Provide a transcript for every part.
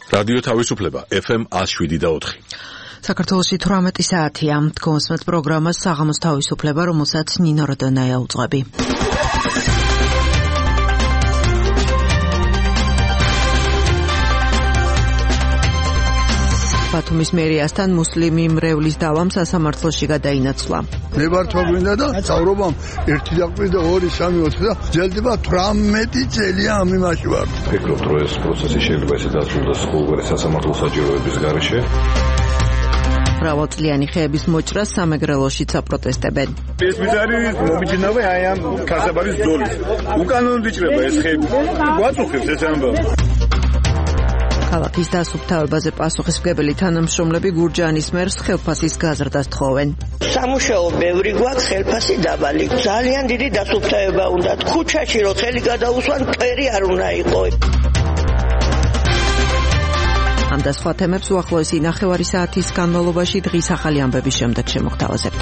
რადიო თავისუფლება FM 107.4. საქართველოში 18 საათია. გონსმეთ პროგრამას საღამოს თავისუფლება, რომელსაც ნინო როდონაია უძღვები. ბათუმის მერიასთან მუსლიმი მრევლის დავამ სასამართლოში გადაინაცვლა. ნებართვა გვინდა და სწავლობამ 1 დაკვირდა 2 3 4 და ძელდება 18 წელია ამ იმაში ვარ. ფიქრობთ, რომ ეს პროცესი შეიძლება ესე დასრულდეს ყოველგვარი სასამართლო საჭიროების გარეშე. მრავალწლიანი ხეების მოჭრას სამეგრელოშიც აპროტესტებენ. ეს მიზანი მომიჯნავე აი ამ ქასაბარის ძოლის. უკანონოდ იჭრება ეს ხეები. გვაწუხებს ეს ამბავი. ქალაქის დასუფთავებაზე პასუხისმგებელი თანამშრომლები გურჯაანის მერს ხელფასის გაზრდას თხოვენ. სამუშაო ბევრი გვაქვს, ხელფასი დაბალი. ძალიან დიდი დასუფთავება უნდა. ქუჩაში რო ხელი გადაუსვან, ფერი არ უნდა იყოს. ამ და სხვა თემებს უახლოესი ნახევარი საათის განმავლობაში დღის ახალი ამბების შემდეგ შემოგთავაზებთ.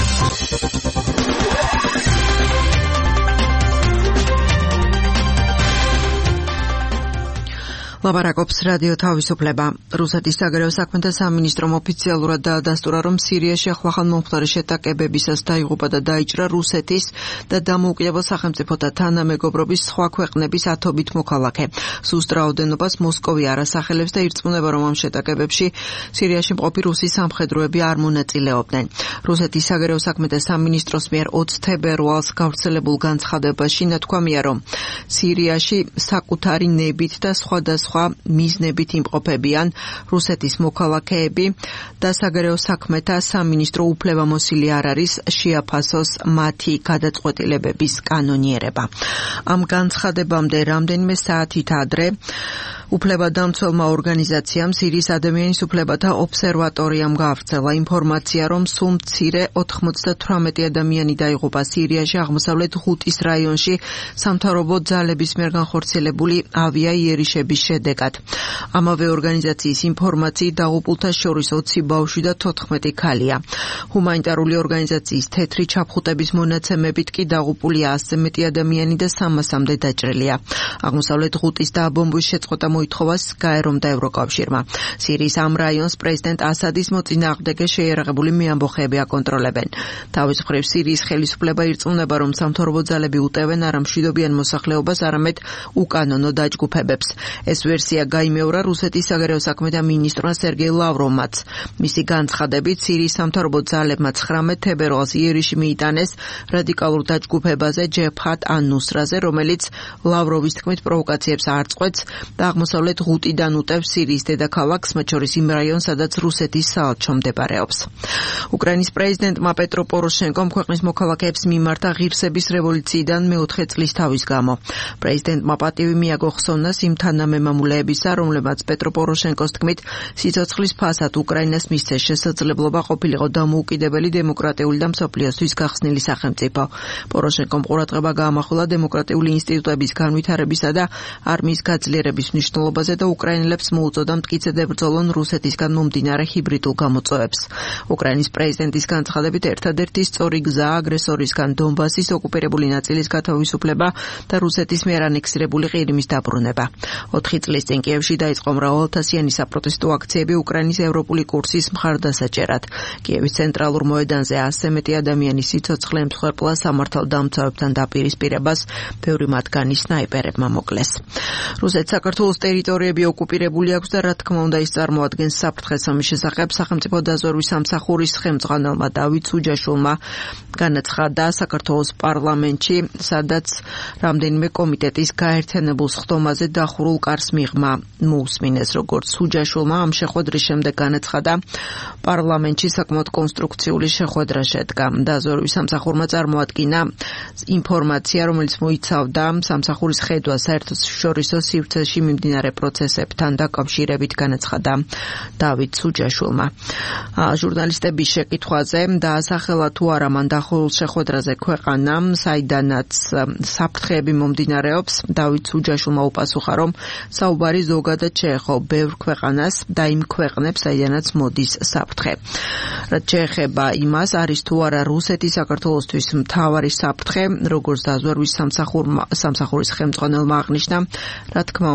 ლაპარაკობს რადიო თავისუფლება. რუსეთის საგარეო საქმეთა სამინისტრომ ოფიციალურად დაადასტურა, რომ სირიაში ახლახან მომხდარი შეტაკებებისას დაიღუპა და დაიჭრა რუსეთის და დამოუკიდებელ სახელმწიფოთა თანამეგობრობის სხვა ქვეყნების 10-ობით მოქალაქე. ზუსტ რაოდენობას მოსკოვი არ ასახელებს და ირწმუნება, რომ ამ შეტაკებებში სირიაში მყოფი რუსი სამხედროები არ მონაწილეობდნენ. რუსეთის საგარეო საქმეთა სამინისტროს მიერ 20 თებერვალს გავრცელებულ განცხადებაში ნათქვამია, რომ სირიაში საკუთარი ნებით და სხვადასხვა მიზნებით იმყოფებიან რუსეთის მოქალაქეები და საგარეო საქმეთა სამინისტრო უფლებამოსილი არ არის შეაფასოს მათი გადაწყვეტილებების კანონიერება. ამ განცხადებამდე რამდენიმე საათით ადრე უფლებადამცველმა ორგანიზაციამ სირიის ადამიანის უფლებათა ობსერვატორიამ გაავრცელა ინფორმაცია, რომ სულ მცირე 98 ადამიანი დაიღუპა სირიაში აღმოსავლეთ ღუტის რაიონში სამთავრობო ძალების მიერ განხორციელებული ავიაიერიშების შედეგად. ამავე ორგანიზაციის ინფორმაციით დაღუპულთა შორის 20 ბავშვი და 14 ქალია. ჰუმანიტარული ორგანიზაციის თეთრი ჩაფხუტების მონაცემებით კი დაღუპულია 100-ზე მეტი ადამიანი და 300-მდე დაჭრილია. აღმოსავლეთ ღუტის დაბომბვის შეწყვეტა მოითხოვას გაერომ და ევროკავშირმა. სირიის ამ რაიონს პრეზიდენტ ასადის მოწინააღმდეგე შეიარაღებული მეამბოხეები აკონტროლებენ. თავის მხრივ სირიის ხელისუფლება ირწმუნება, რომ სამთავრობო ძალები უტევენ არა მშვიდობიან მოსახლეობას, არამედ უკანონო დაჯგუფებებს. ეს ვერსია გაიმეორა რუსეთის საგარეო საქმეთა მინისტრმა სერგეი ლავროვმაც. მისი განცხადებით სირიის სამთავრობო ძალებმა 19 თებერვალს იერიში მიიტანეს რადიკალურ დაჯგუფებაზე ჯეფჰათ ან-ნუსრაზე, რომელიც ლავროვის თქმით პროვოკაციებს არ წყვეტს და აღმოსავლეთ ღუტიდან უტევს სირიის დედაქალაქს, მათ შორის იმ რაიონს, სადაც რუსეთის საელჩო მდებარეობს. უკრაინის პრეზიდენტმა პეტრო პოროშენკომ ქვეყნის მოქალაქეებს მიმართა ღირსების რევოლუციიდან მეოთხე წლის თავის გამო. პრეზიდენტმა პატივი მიაგო ხსოვნას იმ თანამემამულეებისა, რომლებმაც პეტრო პოროშენკოს თქმით სიცოცხლის ფასად უკრაინას მისცეს შესაძლებლობა ყოფილიყო დამოუკიდებელი დემოკრატიული და მსოფლიოსთვის გახსნილი სახელმწიფო. პოროშენკომ ყურადღება გაამახვილა დემოკრატიული ინსტიტუტების განვითარებისა და არმიის გაძლიერების მნიშვნელობაზე და უკრაინელებს მოუწოდა მტკიცედ ებრძოლონ რუსეთისგან მომდინარე ჰიბრიდულ გამოწვევებს. უკრაინის პრეზიდენტის განცხადებით ერთადერთი სწორი გზა აგრესორისგან დონბასის ოკუპირებული ნაწილის გათავისუფლება და რუსეთის მიერ ანექსირებული ყირიმის დაბრუნება. 4 წლის წინ კიევში დაიწყო მრავალათასიანი საპროტესტო აქციები უკრაინის ევროპული კურსის მხარდასაჭერად. კიევის ცენტრალურ მოედანზე 100-ზე მეტი ადამიანის სიცოცხლე ემსხვერპლა სამართალდამცავებთან დაპირისპირებას, ბევრი მათგანი სნაიპერებმა მოკლეს. რუსეთს საქართველოს ტერიტორიები ოკუპირებული აქვს და რა თქმა უნდა ის წარმოადგენს საფრთხეს ამის შესახებ სახელმწიფო დაზვერვის სამსახურის ხელმძღვანელმა დავით სუჯაშვილმა განაცხადა საქართველოს პარლამენტში, სადაც რამდენიმე კომიტეტის გაერთიანებულ სხდომაზე დახურულ კარს მიღმა მოусმინეს. როგორც სუჯაშვილმა ამ შეხვედრის შემდეგ განაცხადა, პარლამენტში საკმაოდ კონსტრუქციული შეხვედრა შედგა. დაზვერვის სამსახურმა წარმოადგინა ინფორმაცია, რომელიც მოიცავდა სამსახურის ხედვა საერთაშორისო სივრცეში მიმდინარე პროცესებთან დაკავშირებით, განაცხადა დავით სუჯაშვილმა. ჟურნალისტების შეკითხვაზე დაასახელა თუ არა მან დახურულ შეხვედრაზე ქვეყანა, საიდანაც საფრთხეები მომდინარეობს, დავით სუჯაშვილმა უპასუხა, რომ საუბარი ზოგადად შეეხო ბევრ ქვეყანას და იმ ქვეყნებს, საიდანაც მოდის საფრთხე. რაც შეეხება იმას, არის თუ არა რუსეთის საქართველოსთვის მთავარი საფრთხე, როგორც დაზვერვის სამსახურის ხელმძღვანელმა აღნიშნა, რა თქმა უნდა, რუსეთი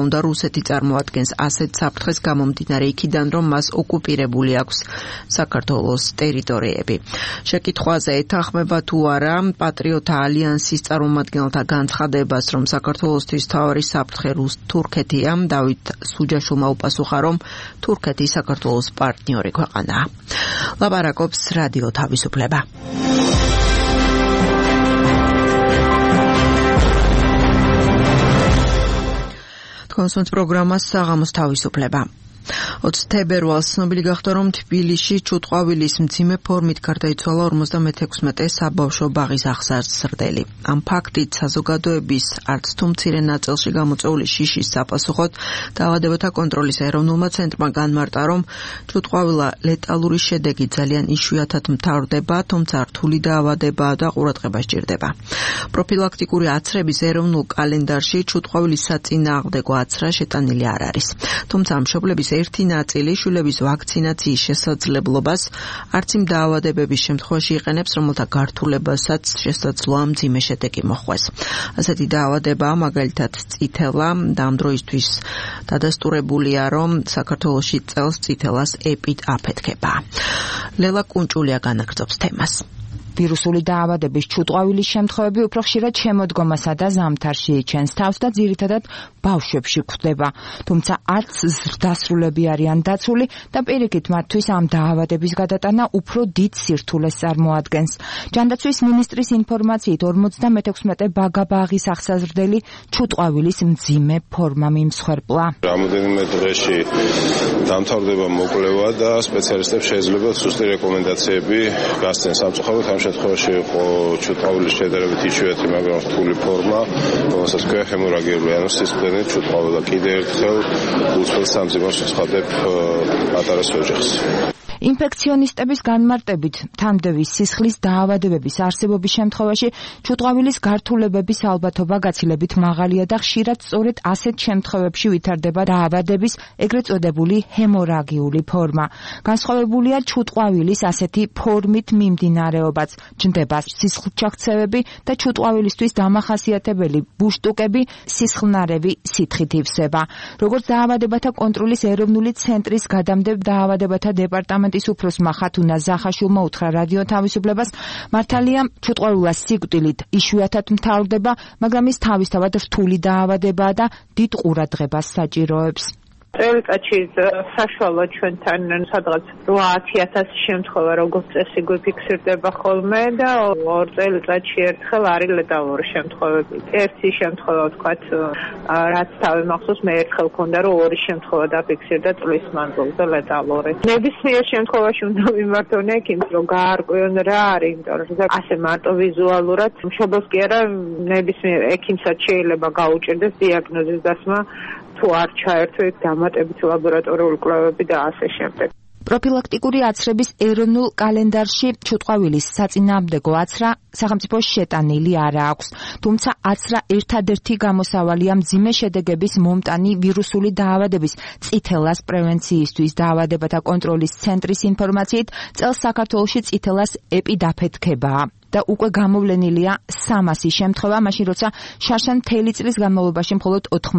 რუსეთი წარმოადგენს ასეთ საფრთხეს გამომდინარე იქიდან, რომ მას ოკუპირებული აქვს საქართველოს ტერიტორიები. შეკითხვაზე ეთანხმება თუ არა პატრიოტთა ალიანსის წარმომადგენელთა განცხადებას, რომ საქართველოსთვის მთავარი საფრთხე თურქეთია, დავით სუჯაშვილმა უპასუხა, რომ თურქეთი საქართველოს პარტნიორი ქვეყანაა. ლაპარაკობს რადიო თავისუფლება. კონსულტ პროგრამა საღამოს თავისუფლება. 20 თებერვალს ცნობილი გახდა, რომ თბილისში ჩუტყვავილის მძიმე ფორმით გარდაიცვალა 56 საბავშვო ბაღის აღსაზრდელი. ამ ფაქტით საზოგადოების არც თუ მცირე ნაწილში გამოწვეული შიშის საპასუხოდ დაავადებათა კონტროლის ეროვნულმა ცენტრმა განმარტა, რომ ჩუტყვავილა ლეტალური შედეგი ძალიან იშვიათად მთავრდება, თუმცა რთული დაავადებაა და ყურადღება სჭირდება. პროფილაქტიკური აცრების ეროვნულ კალენდარში ჩუტყვავილის საწინააღმდეგო აცრა შეტანილი არ არის. თუმცა მშობლების ერთი ნაწილი შვილების ვაქცინაციის შესაძლებლობას არც იმ დაავადებების შემთხვევაში იყენებს, რომელთა გართულებასაც შესაძლოა მძიმე შედეგი მოხვდეს. ასეთი დაავადებაა მაგალითად წითელა და ამ დროისთვის დადასტურებულია, რომ საქართველოში წელს წითელას ეპიდ აფეთქება. ლელა კუნჭულია განაგრძობს თემას. ვირუსული დაავადების ჩუტყვავილის შემთხვევები უფრო ხშირად შემოდგომასა და ზამთარში იჩენს თავს და ძირითადად ბავშვებში გვხვდება. თუმცა არც ზრდასრულები არიან დაცული და პირიქით მათთვის ამ დაავადების გადატანა უფრო დიდ სირთულეს წარმოადგენს. ჯანდაცვის მინისტრის ინფორმაციით 56 ბაგა-ბაღის აღსაზრდელი ჩუტყვავილის მძიმე ფორმა მიმსხვერპლა. რამოდენიმე დღეში დამთავრდება მოკვლევა და სპეციალისტებს შეიძლება სუსტი რეკომენდაციები გასცენ სამწუხაროდ ამ შემთხვევაში იყო ჩუტყვავილის შედარებით იშვიათი, მაგრამ რთული ფორმა, რომელსაც ქვია ჰემორაგიული სისხლდენი ჩუტყვავილა. კიდევ ერთხელ უცხოელ სამძიმოს ვცხადებ პატარა ოჯახს. ინფექციონისტების განმარტებით, თანდევის სისხლის დაავადებების არსებობის შემთხვევაში ჩუტყვავილის გართულებების ალბათობა გაცილებით მაღალია და ხშირად სწორედ ასეთ შემთხვევებში ვითარდება დაავადების ეგრეთ წოდებული ჰემორაგიული ფორმა. განსხვავებულია ჩუტყვავილის ასეთი ფორმით მიმდინარეობაც, ჯნდება სისხლჩაქცევები და ჩუტყვავილისთვის დამახასიათებელი ბუშტუკები სისხლნარევი სითხით ივსება. როგორც დაავადებათა კონტროლის ეროვნული ცენტრის გადამდებთ დაავადებათა დეპარტამენტის უფროსმა ხათუნა ზახაშვილმა უთხრა რადიო თავისუფლებას, მართალია ჩუტყვავილა სიკვდილით იშვიათად მთავრდება, მაგრამ ის თავისთავად რთული დაავადებაა და დიდ ყურადღებას საჭიროებს. წელიწადში საშუალოდ ჩვენთან სადღაც 8-10,000 შემთხვევა როგორც წესი გვიფიქსირდება ხოლმე და 2 წელიწადში ერთხელ არის ლეტალური შემთხვევები. ერთი შემთხვევა ვთქვათ, რაც თავი მახსოვს, მე ერთხელ მქონდა, რომ 2 შემთხვევა დაფიქსირდა წლის მანძილზე ლეტალური. ნებისმიერ შემთხვევაში უნდა მიმართონ ექიმს, რომ გაარკვიონ რა არის, იმიტომ რომ ასე მარტო ვიზუალურად მშობელს კი არა, ნებისმიერ ექიმსაც შეიძლება გაუჭირდეს დიაგნოზის დასმა, თუ არ ჩაერთვით დამატებით ლაბორატორიული კვლევები და ასე შემდეგ. პროფილაქტიკური აცრების ეროვნულ კალენდარში ჩუტყვავილის საწინააღმდეგო აცრა სახელმწიფოს შეტანილი არ აქვს. თუმცა აცრა ერთადერთი გამოსავალია მძიმე შედეგების მომტანი ვირუსული დაავადების წითელას პრევენციისთვის. დაავადებათა კონტროლის ცენტრის ინფორმაციით, წელს საქართველოში წითელას ეპიდაფეთქებაა. და უკვე გამოვლენილია 300 შემთხვევა, მაშინ როცა შარშან მთელი წლის განმავლობაში მხოლოდ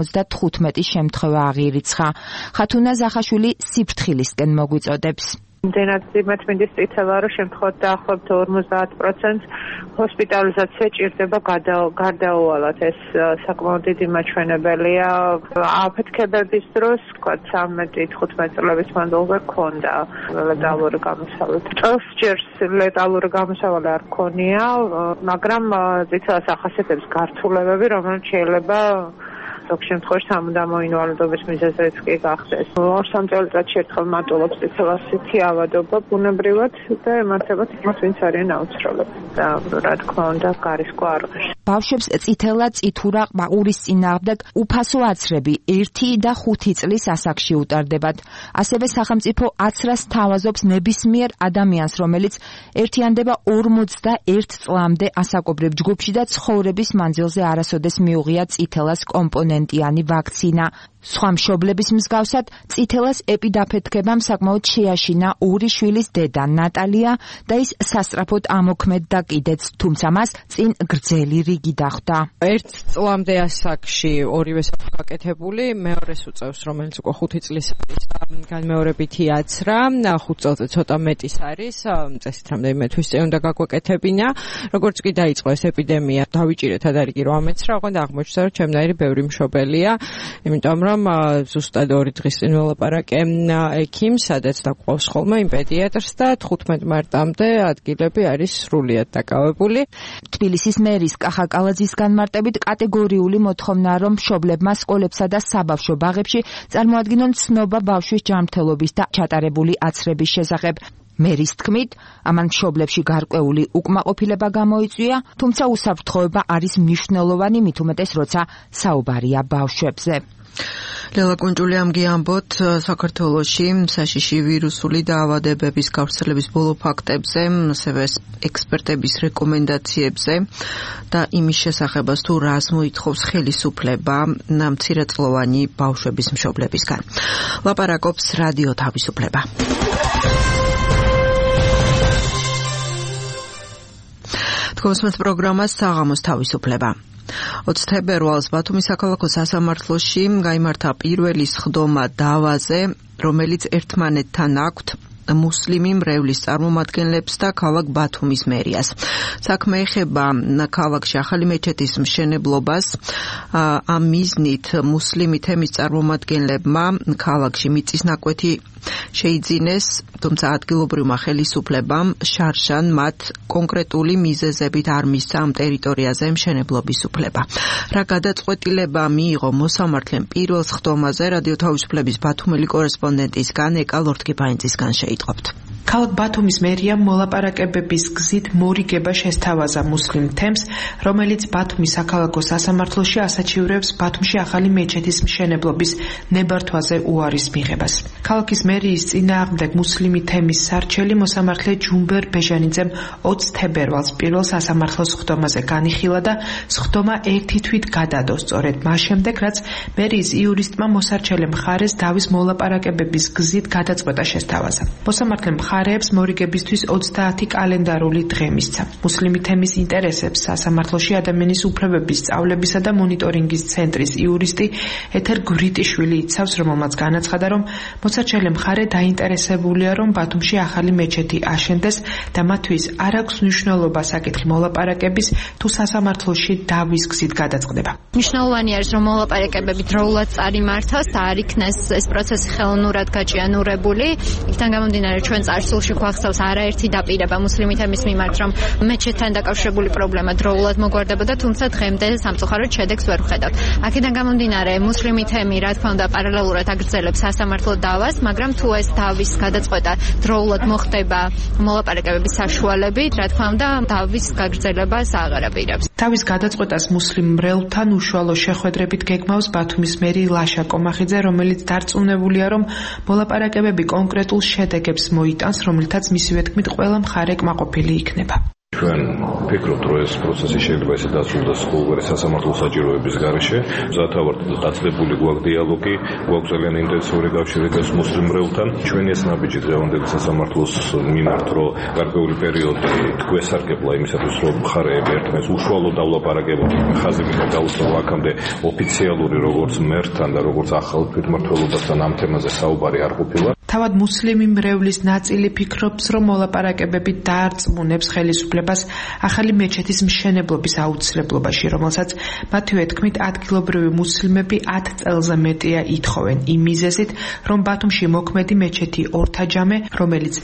95 შემთხვევა აღირიცხა. ხათუნა ზახაშვილი სიფრთხილისკენ მოგვიწოდებს. იმდენად ძიმათმინდის წითელა, რომ შემთხვევით დაახლოებით 50% ჰოსპიტალიზაცია ჭირდება გარდაუვალად. ეს საკმაოდ დიდი მაჩვენებელია. აფეთქებების დროს, ვთქვათ, 13-15 წლების მანძილზე ქონდა ლეტალური გამოსავალი. წელს ჯერ ლეტალური გამოსავალი არ ქონია, მაგრამ წითელას ახასიათებს გართულებები, რომელიც შეიძლება ზოგ შემთხვევაში სამუდამო ინვალიდობის მიზეზიც კი გახდეს. 2-3 წელიწადში ერთხელ მატულობს წითელას სითი ავადობა ბუნებრივად და ემართებათ იმას, ვინც არიან აუცილებლები. და რა თქმა უნდა, გარისკო არ ღირს. ბავშვებს წითელა, წითურა, ყურის წინააღმდეგ უფასო აცრები 1 და 5 წლის ასაკში უტარდებათ. ასევე სახელმწიფო აცრას თავაზობს ნებისმიერ ადამიანს, რომელიც ერთიანდება 41 წლამდე ასაკობრივ ჯგუფში და ცხოვრების მანძილზე არასოდეს მიუღია წითელას კომპონენტიანი ვაქცინა. სხვა მშობლების მსგავსად წითელას ეპიდაფეთქებამ საკმაოდ შეაშინა ორი შვილის დედა ნატალია და ის სასწრაფოდ ამოქმედდა კიდეც, თუმცა მას წინ გრძელი რიგი დახვდა. ერთ წლამდე ასაკში ორივე საფრთხე გაკეთებული, მეორეს უწევს, რომელიც უკვე 5 წლის არის, განმეორებითი აცრა, 5 წელზე ცოტა მეტის არის, წესით რამდენიმე თვის წინ უნდა გაგვეკეთებინა. როგორც კი დაიწყო ეს ეპიდემია, დავიჭირეთ ადარიგი რომ ამეცრა, ოღონდ აღმოჩნდა რომ ჩემნაირი ბევრი მშობელია, იმიტომ რომ ზუსტად 2 დღის წინ ველაპარაკე ექიმს, სადაც დაგვყავს ხოლმე იმ პედიატრს და 15 მარტამდე ადგილები არის სრულიად დაკავებული. თბილისის მერის კახა კალაძის განმარტებით კატეგორიული მოთხოვნაა, რომ მშობლებმა სკოლებსა და საბავშვო ბაღებში წარმოადგინონ ცნობა ბავშვის ჯანმრთელობის და ჩატარებული აცრების შესახებ. მერის თქმით, ამან მშობლებში გარკვეული უკმაყოფილება გამოიწვია, თუმცა უსაფრთხოება არის მნიშვნელოვანი, მით უმეტეს როცა საუბარია ბავშვებზე. ლელა კუნჭული ამგიამბოთ საქართველოში საშიში ვირუსული დაავადებების გავრცელების ბოლო ფაქტებზე, ასევე ექსპერტების რეკომენდაციებზე და იმის შესახებას თუ რას მოითხოვს ხელისუფლება მცირეწლოვანი ბავშვების მშობლებისგან. ლაპარაკობს რადიო თავისუფლება. თქვენს პროგრამას საღამოს თავისუფლება. 20 თებერვალს ბათუმის საქალაქო სასამართლოში გაიმართა პირველი სხდომა დავაზე, რომელიც ერთმანეთთან აქვთ მუსლიმი მრევლის წარმომადგენლებს და ქალაქ ბათუმის მერიას. საქმე ეხება ქალაქში ახალი მეჩეთის მშენებლობას. ამ მიზნით მუსლიმი თემის წარმომადგენლებმა ქალაქში მიწის ნაკვეთი შეიძინეს, თუმცა ადგილობრივმა ხელისუფლებამ შარშან მათ კონკრეტული მიზეზებით არ მისცა ამ ტერიტორიაზე მშენებლობის უფლება. რა გადაწყვეტილება მიიღო მოსამართლემ პირველ სხდომაზე, რადიო თავისუფლების ბათუმელი კორესპონდენტისგან ეკა ლორთქიფანიძისგან შეიტყობთ. ქალაქ ბათუმის მერიამ მოლაპარაკებების გზით მორიგება შესთავაზა მუსლიმ თემს, რომელიც ბათუმის საქალაქო სასამართლოში ასაჩივრებს ბათუმში ახალი მეჩეთის მშენებლობის ნებართვაზე უარის მიღებას. ქალაქის მერიის წინააღმდეგ მუსლიმი თემის სარჩელი მოსამართლე ჯუმბერ ბეჟანიძემ 20 თებერვალს პირველ სასამართლოს სხდომაზე განიხილა და სხდომა ერთი თვით გადადო, სწორედ მას შემდეგ, რაც მერიის იურისტმა მოსარჩელე მხარეს დავის მოლაპარაკებების გზით გადაწყვეტა შესთავაზა. მოსამართლემ მხარეებს მორიგებისთვის 30 კალენდარული დღე მისცა. მუსლიმი თემის ინტერესებს სასამართლოში ადამიანის უფლებების სწავლებისა და მონიტორინგის ცენტრის იურისტი ეთერ გვრიტიშვილი იცავს, რომელმაც განაცხადა, რომ მოსარჩელე მხარე დაინტერესებულია, რომ ბათუმში ახალი მეჩეთი აშენდეს და მათთვის არ აქვს მნიშვნელობა საკითხი მოლაპარაკების თუ სასამართლოში დავის გზით გადაწყდება. მნიშვნელოვანი არის, რომ მოლაპარაკებები დროულად წარიმართოს და არ იქნეს ეს პროცესი ხელოვნურად გაჭიანურებული. იქიდან გამომდინარე, ჩვენ წარსულში გვახსოვს არაერთი დაპირება მუსლიმი თემის მიმართ, რომ მეჩეთთან დაკავშირებული პრობლემა დროულად მოგვარდებოდა, თუმცა დღემდე სამწუხაროდ შედეგს ვერ ვხედავთ. აქედან გამომდინარე, მუსლიმი თემი, რა თქმა უნდა, პარალელურად აგრძელებს სასამართლო დავას, მაგრამ თუ ეს დავის გადაწყვეტა დროულად მოხდება მოლაპარაკებების საშუალებით, რა თქმა უნდა, დავის გაგრძელებას აღარ აპირებს. დავის გადაწყვეტას მუსლიმ მრევლთან უშუალო შეხვედრებით გეგმავს ბათუმის მერი ლაშა კომახიძე, რომელიც დარწმუნებულია, რომ მოლაპარაკებები კონკრეტულ შედეგებს მოიტანს, რომელთაც მისივე თქმით ყველა მხარე კმაყოფილი იქნება. ჩვენ ვფიქრობთ, რომ ეს პროცესი შეიძლება ესე დაცულდეს ყოველგვარი სასამართლო საჭიროების გარეშე. მზათავართ დაწყებული გვაქვს დიალოგი, გვაქვს ძალიან ინტენსიური კავშირი მუსლიმ მრევლთან. ჩვენი ეს ნაბიჯი დღევანდელი სასამართლოს მიმართ, რომ გარკვეული პერიოდი გვესარგებლა იმისათვის, რომ მხარეები ერთმანეთს უშუალო დავლაპარაკებოდნენ, ხაზი მიიღო დაუსრულო აქამდე ოფიციალური როგორც მერთან და როგორც ახალ თვითმმართველობასთან ამ თემაზე საუბარი არ ყოფილა. თავად მუსლიმი მრევლის ნაწილი ფიქრობს, რომ მოლაპარაკებები დაარწმუნებს ხელისუფლებას ახალი მეჩეთის მშენებლობის აუცილებლობაში, რომელსაც მათივე თქმით ადგილობრივი მუსლიმები 10 წელზე მეტია ითხოვენ იმ მიზეზით, რომ ბათუმში მოქმედი მეჩეთი ორთაჯამე, რომელიც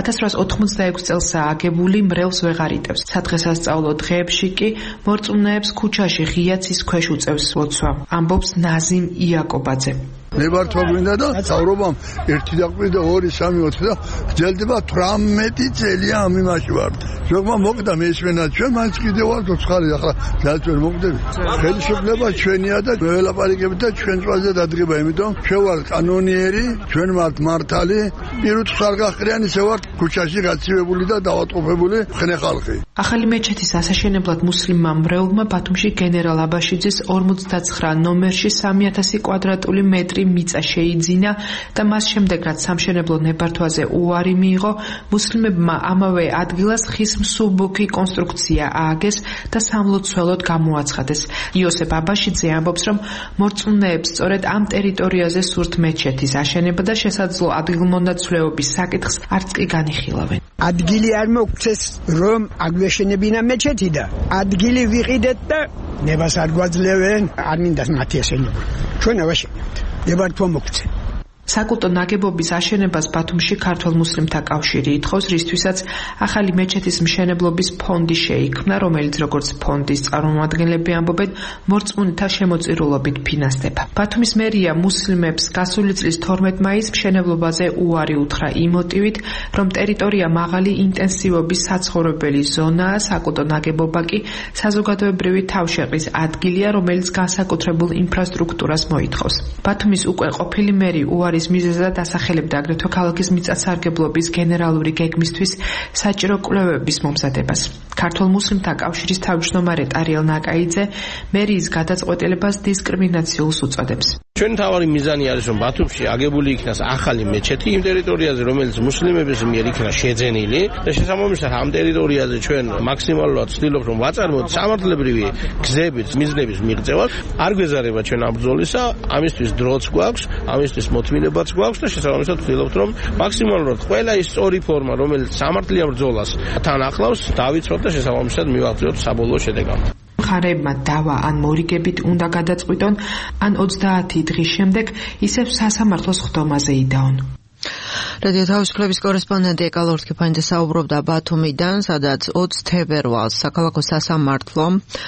1886 წელსაა აგებული, მრევლს ვეღარ იტევს. სადღესასწაულო დღეებში კი მორწმუნეებს ქუჩაში ღია ცის ქვეშ უწევს ლოცვა, ამბობს ნაზიმ იაკობაძე. ნებართვა გვინდა და სწავლობამ 1 და 2 და 2 3 4 და გრძელდება 18 წელია ამ იმაში ვარ. შეგმა მოკდა მეშმენა ჩვენ მაინც კიდევ ვარ ცხარი ახლა ძალიან მოკდები. ხელისუფლება ჩვენია და ველაპარაკებით და ჩვენ წვაზე დადგება, იმიტომ ჩვენ ვარ კანონიერი, ჩვენ ვართ მართალი პირუთ ხარგახრიანი შევარ ქუჩაში გაცივებული და დავატყოფებული ხნე ხალხი. ახალი მეჩეთის ასაშენებლად მუსლიმმა მრევლმა ბათუმში გენერალ აბაშიძის 59 ნომერში 3000 კვადრატული მეტრი მიწა შეიძინა და მას შემდეგ რაც სამშენებლო ნებართვაზე უარი მიიღო, მუსლიმებმა ამავე ადგილას ხის მსუბუქი კონსტრუქცია ააგეს და სამლოცველოდ გამოაცხადეს. იოსებ აბაშიძე ამბობს, რომ მორწმუნეებს სწორედ ამ ტერიტორიაზე სურთ მეჩეთის აშენება და შესაძლო ადგილმონაცვლეობის საკითხს არც კი განიხილავენ. ადგილი არ მოგცეს რომ აგვეშენებინა მეჩეთი და ადგილი ვიყიდეთ და ნებას არ გვაძლევენ, არ მინდა მათი აშენება. ჩვენ ავაშენებთ. ნებართვა მოგცე. საკულტო ნაგებობის აშენებას ბათუმში ქართველ მუსლიმთა კავშირი ითხოვს, რისთვისაც ახალი მეჩეთის მშენებლობის ფონდი შეიქმნა, რომელიც როგორც ფონდის წარმომადგენლები ამბობენ, მორწმუნეთა შემოწირულობით ფინანსდება. ბათუმის მერია მუსლიმებს გასული წლის 12 მაისს მშენებლობაზე უარი უთხრა იმ მოტივით, რომ ტერიტორია მაღალი ინტენსივობის საცხოვრებელი ზონაა, საკულტო ნაგებობა კი საზოგადოებრივი თავშეყრის ადგილია, რომელიც განსაკუთრებულ ინფრასტრუქტურას მოითხოვს. ბათუმის უკვე ყოფილი მერი უარის მიზეზად ასახელებდა აგრეთვე ქალაქის მიწათსარგებლობის გენერალური გეგმისთვის საჭირო კვლევების მომზადებას. ქართულ მუსლიმთა კავშირის თავმჯდომარე ტარიელ ნაკაიძე მერიის გადაწყვეტილებას დისკრიმინაციულს უწოდებს. ჩვენი თავარი მიზანი არის, რომ ბათუმში აგებული იქნას ახალი მეჩეთი იმ ტერიტორიაზე, რომელიც მუსლიმების მიერ იქნა შეძენილი და შესაბამისად ამ ტერიტორიაზე ჩვენ მაქსიმალურად ვცდილობთ, რომ ვაწარმოოთ სამართლებრივი გზების, მიზნების მიღწევა. არ გვეზარება ჩვენ ამ ბრძოლისა, ამისთვის დროც გვაქვს, ამისთვის მოთმინებაც გვაქვს და შესაბამისად ვცდილობთ, რომ მაქსიმალურად ყველა ის სწორი ფორმა, რომელიც სამართლიან ბრძოლას თან ახლავს, დავიცვათ და შესაბამისად მივაღწიოთ საბოლოო შედეგამდე. მხარეებმა დავა ან მორიგებით უნდა გადაწყვიტონ, ან 30 დღის შემდეგ ისევ სასამართლოს ხდომაზე იდაონ. რადიო თავისუფლების კორესპონდენტი ეკა ლორთქიფანიძე საუბრობდა ბათუმიდან, სადაც 20 თებერვალს საქალაქო სასამართლო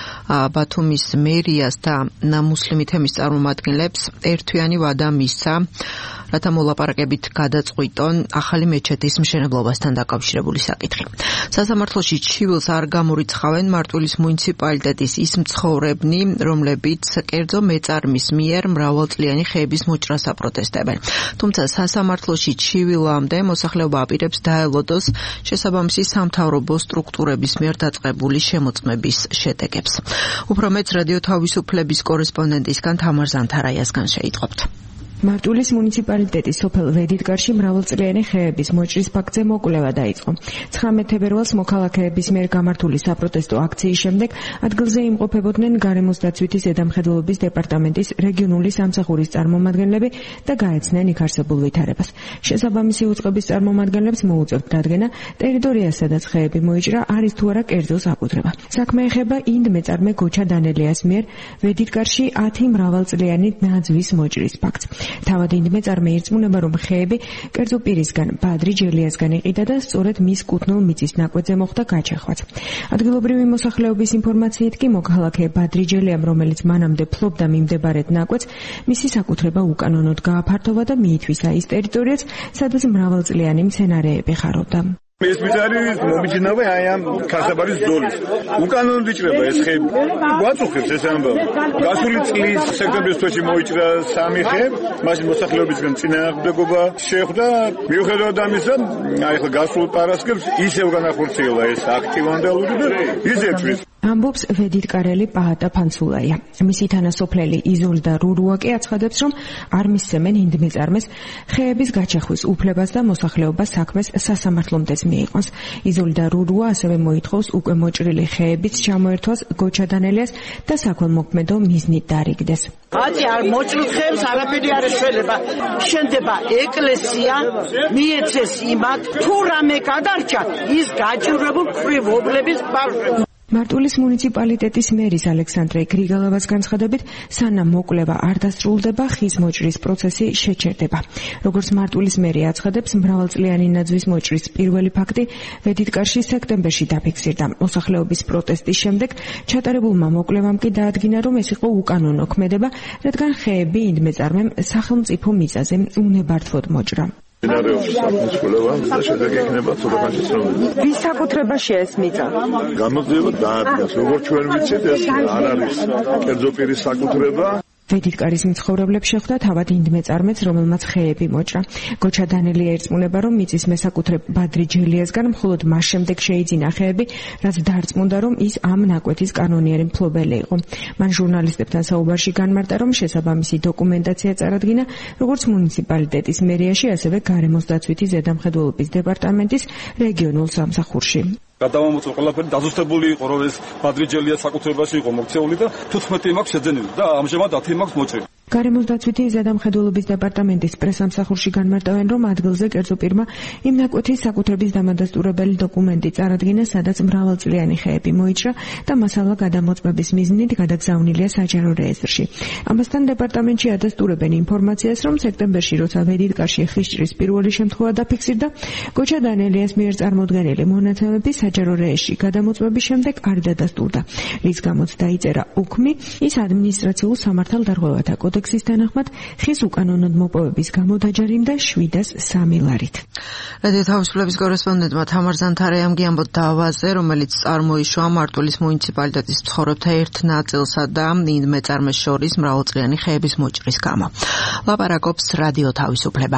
ბათუმის მერიას და მუსლიმი თემის წარმომადგენლებს ერთთვიანი ვადა მისცა, რათა მოლაპარაკებით გადაწყვიტონ ახალი მეჩეთის მშენებლობასთან დაკავშირებული საკითხი. სასამართლოში ჩივილს არ გამორიცხავენ მარტვილის მუნიციპალიტეტის ის მცხოვრებნი, რომლებიც კერძო მეწარმის მიერ მრავალწლიანი ხეების მოჭრას აპროტესტებენ. თუმცა სასამართლოში ჩივილამდე მოსახლეობა აპირებს დაელოდოს შესაბამისი სამთავრობო სტრუქტურების მიერ დაწყებული შემოწმების შედეგებს. უფრო მეც რადიო თავისუფლების კორესპონდენტისგან თამარ ზანთარაიასგან შეიტყობთ. მარტვილის მუნიციპალიტეტის სოფელ ვედიტკარში მრავალწლიანი ხეების მოჭრის ფაქტზე მოკვლევა დაიწყო. 19 თებერვალს მოქალაქეების მიერ გამართული საპროტესტო აქციის შემდეგ ადგილზე იმყოფებოდნენ გარემოს დაცვითი ზედამხედველობის დეპარტამენტის რეგიონული სამსახურის წარმომადგენლები და გაეცნენ იქ არსებულ ვითარებას. შესაბამისი უწყების წარმომადგენლებს მოუწევთ დადგენა, ტერიტორიას, სადაც ხეები მოიჭრა, არის თუ არა კერძო საკუთრება. საქმე ეხება ინდ მეწარმე გოჩა დანელიას მიერ ვედიტკარში 10 მრავალწლიანი ნაძვის მოჭრის ფაქტს. თავად ინდმეწარმე ირწმუნება, რომ ხეები კერძო პირისგან ბადრი ჯელიასგან იყიდა და სწორედ მის კუთვნილ მიწის ნაკვეთზე მოხდა გაჩეხვაც. ადგილობრივი მოსახლეობის ინფორმაციით კი მოქალაქე ბადრი ჯელიამ, რომელიც მანამდე ფლობდა მიმდებარედ ნაკვეთს, მისი საკუთრება უკანონოდ გააფართოვა და მიითვისა ის ტერიტორიაც, სადაც მრავალწლიანი მცენარეები ხარობდა. ეს მიწარი მომიჯნავე აი ამ ქასაბარის ზოლის. უკანონოდ იჭრება ეს ხეები. გვაწუხებს ეს ამბავი. გასული წლის სექტემბრის თვეში მოიჭრა 3 ხე, მაშინ მოსახლეობისგან წინააღმდეგობა შეხვდა. მიუხედავად ამისა, აი ხა გასულ პარასკევს ისევ განახორციელა ეს აქტი ვანდალური და იზეთვის. ამბობს ვედიტკარელი პაატა ფანცულაია. მისი თანასოფლელი იზოლდა რურუა კი აცხადებს, რომ არ მისცემენ ინდმეწარმეს ხეების გაჩეხვის უფლებას და მოსახლეობას საქმეს სასამართლომდეც მიიღოს. იზოლდა რურუა ასევე მოითხოვს უკვე მოჭრილი ხეების ჩამოერთვას გოჩა დანელიას და საქველმოქმედო მიზნით დარიგდეს. ათი არ მოჭრილ ხეებს არაფერი არ ეშველება. შენდება ეკლესია, მიეცეს იმათ, თუ რამე გადარჩა, ის გაჭირებულ ქრივობლების ბავშვებს. მარტვილის მუნიციპალიტეტის მერის ალექსანდრე გრიგალავას განცხადებით, სანამ მოკვლევა არ დასრულდება, ხის მოჭრის პროცესი შეჩერდება. როგორც მარტვილის მერი აცხადებს, მრავალწლიანი ნაძვის მოჭრის პირველი ფაქტი ვედიტკარში სექტემბერში დაფიქსირდა. მოსახლეობის პროტესტის შემდეგ ჩატარებულმა მოკვლევამ კი დაადგინა, რომ ეს იყო უკანონო ქმედება, რადგან ხეები ინდმეწარმემ სახელმწიფო მიწაზე უნებართვოდ მოჭრა. და შედეგი იქნება ცოტა ხანში ცნობილი. ვის საკუთრებაშია ეს მიწა? გამოძიება დაადგას. როგორც ჩვენ ვიცით, ეს არ არის კერძო პირის საკუთრება. ვედიტკარის მცხოვრებლებს შეხვდა თავად ინდმეწარმეც, რომელმაც ხეები მოჭრა. გოჩა დანელია ერწმუნება, რომ მიწის მესაკუთრე ბადრი ჯელიასგან მხოლოდ მას შემდეგ შეიძინა ხეები, რაც დარწმუნდა, რომ ის ამ ნაკვეთის კანონიერი მფლობელი იყო. მან ჟურნალისტებთან საუბარში განმარტა, რომ შესაბამისი დოკუმენტაცია წარადგინა როგორც მუნიციპალიტეტის მერიაში, ასევე გარემოს დაცვითი ზედამხედველობის დეპარტამენტის რეგიონულ სამსახურში. გადავამოწმე ყველაფერი დაზუსტებული იყო, რომ ეს ბადრი ჯელიას საკუთრებაში იყო მოქცეული და 15 მაქვს შეძენილი და ამჟამად 10 მაქვს მოჭრილი. გარემოს დაცვითი ზედამხედველობის დეპარტამენტის პრესამსახურში განმარტავენ, რომ ადგილზე კერძო პირმა იმ ნაკვეთის საკუთრების დამადასტურებელი დოკუმენტი წარადგინა, სადაც მრავალწლიანი ხეები მოიჭრა და მასალა გადამოწმების მიზნით გადაგზავნილია საჯარო რეესტრში. ამასთან დეპარტამენტში ადასტურებენ ინფორმაციას, რომ სექტემბერში, როცა ვედიტკარში ხისჭრის პირველი შემთხვევა დაფიქსირდა, გოჩა დანელიას მიერ წარმოდგენილი მონაცემები საჯარო რეესტრში გადამოწმების შემდეგ არ დადასტურდა, რის გამოც დაიწერა უქმი ის ადმინისტრაციულ სამართალდარღვევათა კოდექსის თანახმად ხის უკანონოდ მოპოვების გამო დაჯარიმდა 703 ლარით. რადიო თავისუფლების კორესპონდენტმა თამარ ზანთარაიამ გიამბოთ დავაზე, რომელიც წარმოიშვა მარტვილის მუნიციპალიტეტის მცხოვრებთა ერთ ნაწილსა და ინდმეწარმეს შორის მრავალწლიანი ხეების მოჭრის გამო. ლაპარაკობს რადიო თავისუფლება.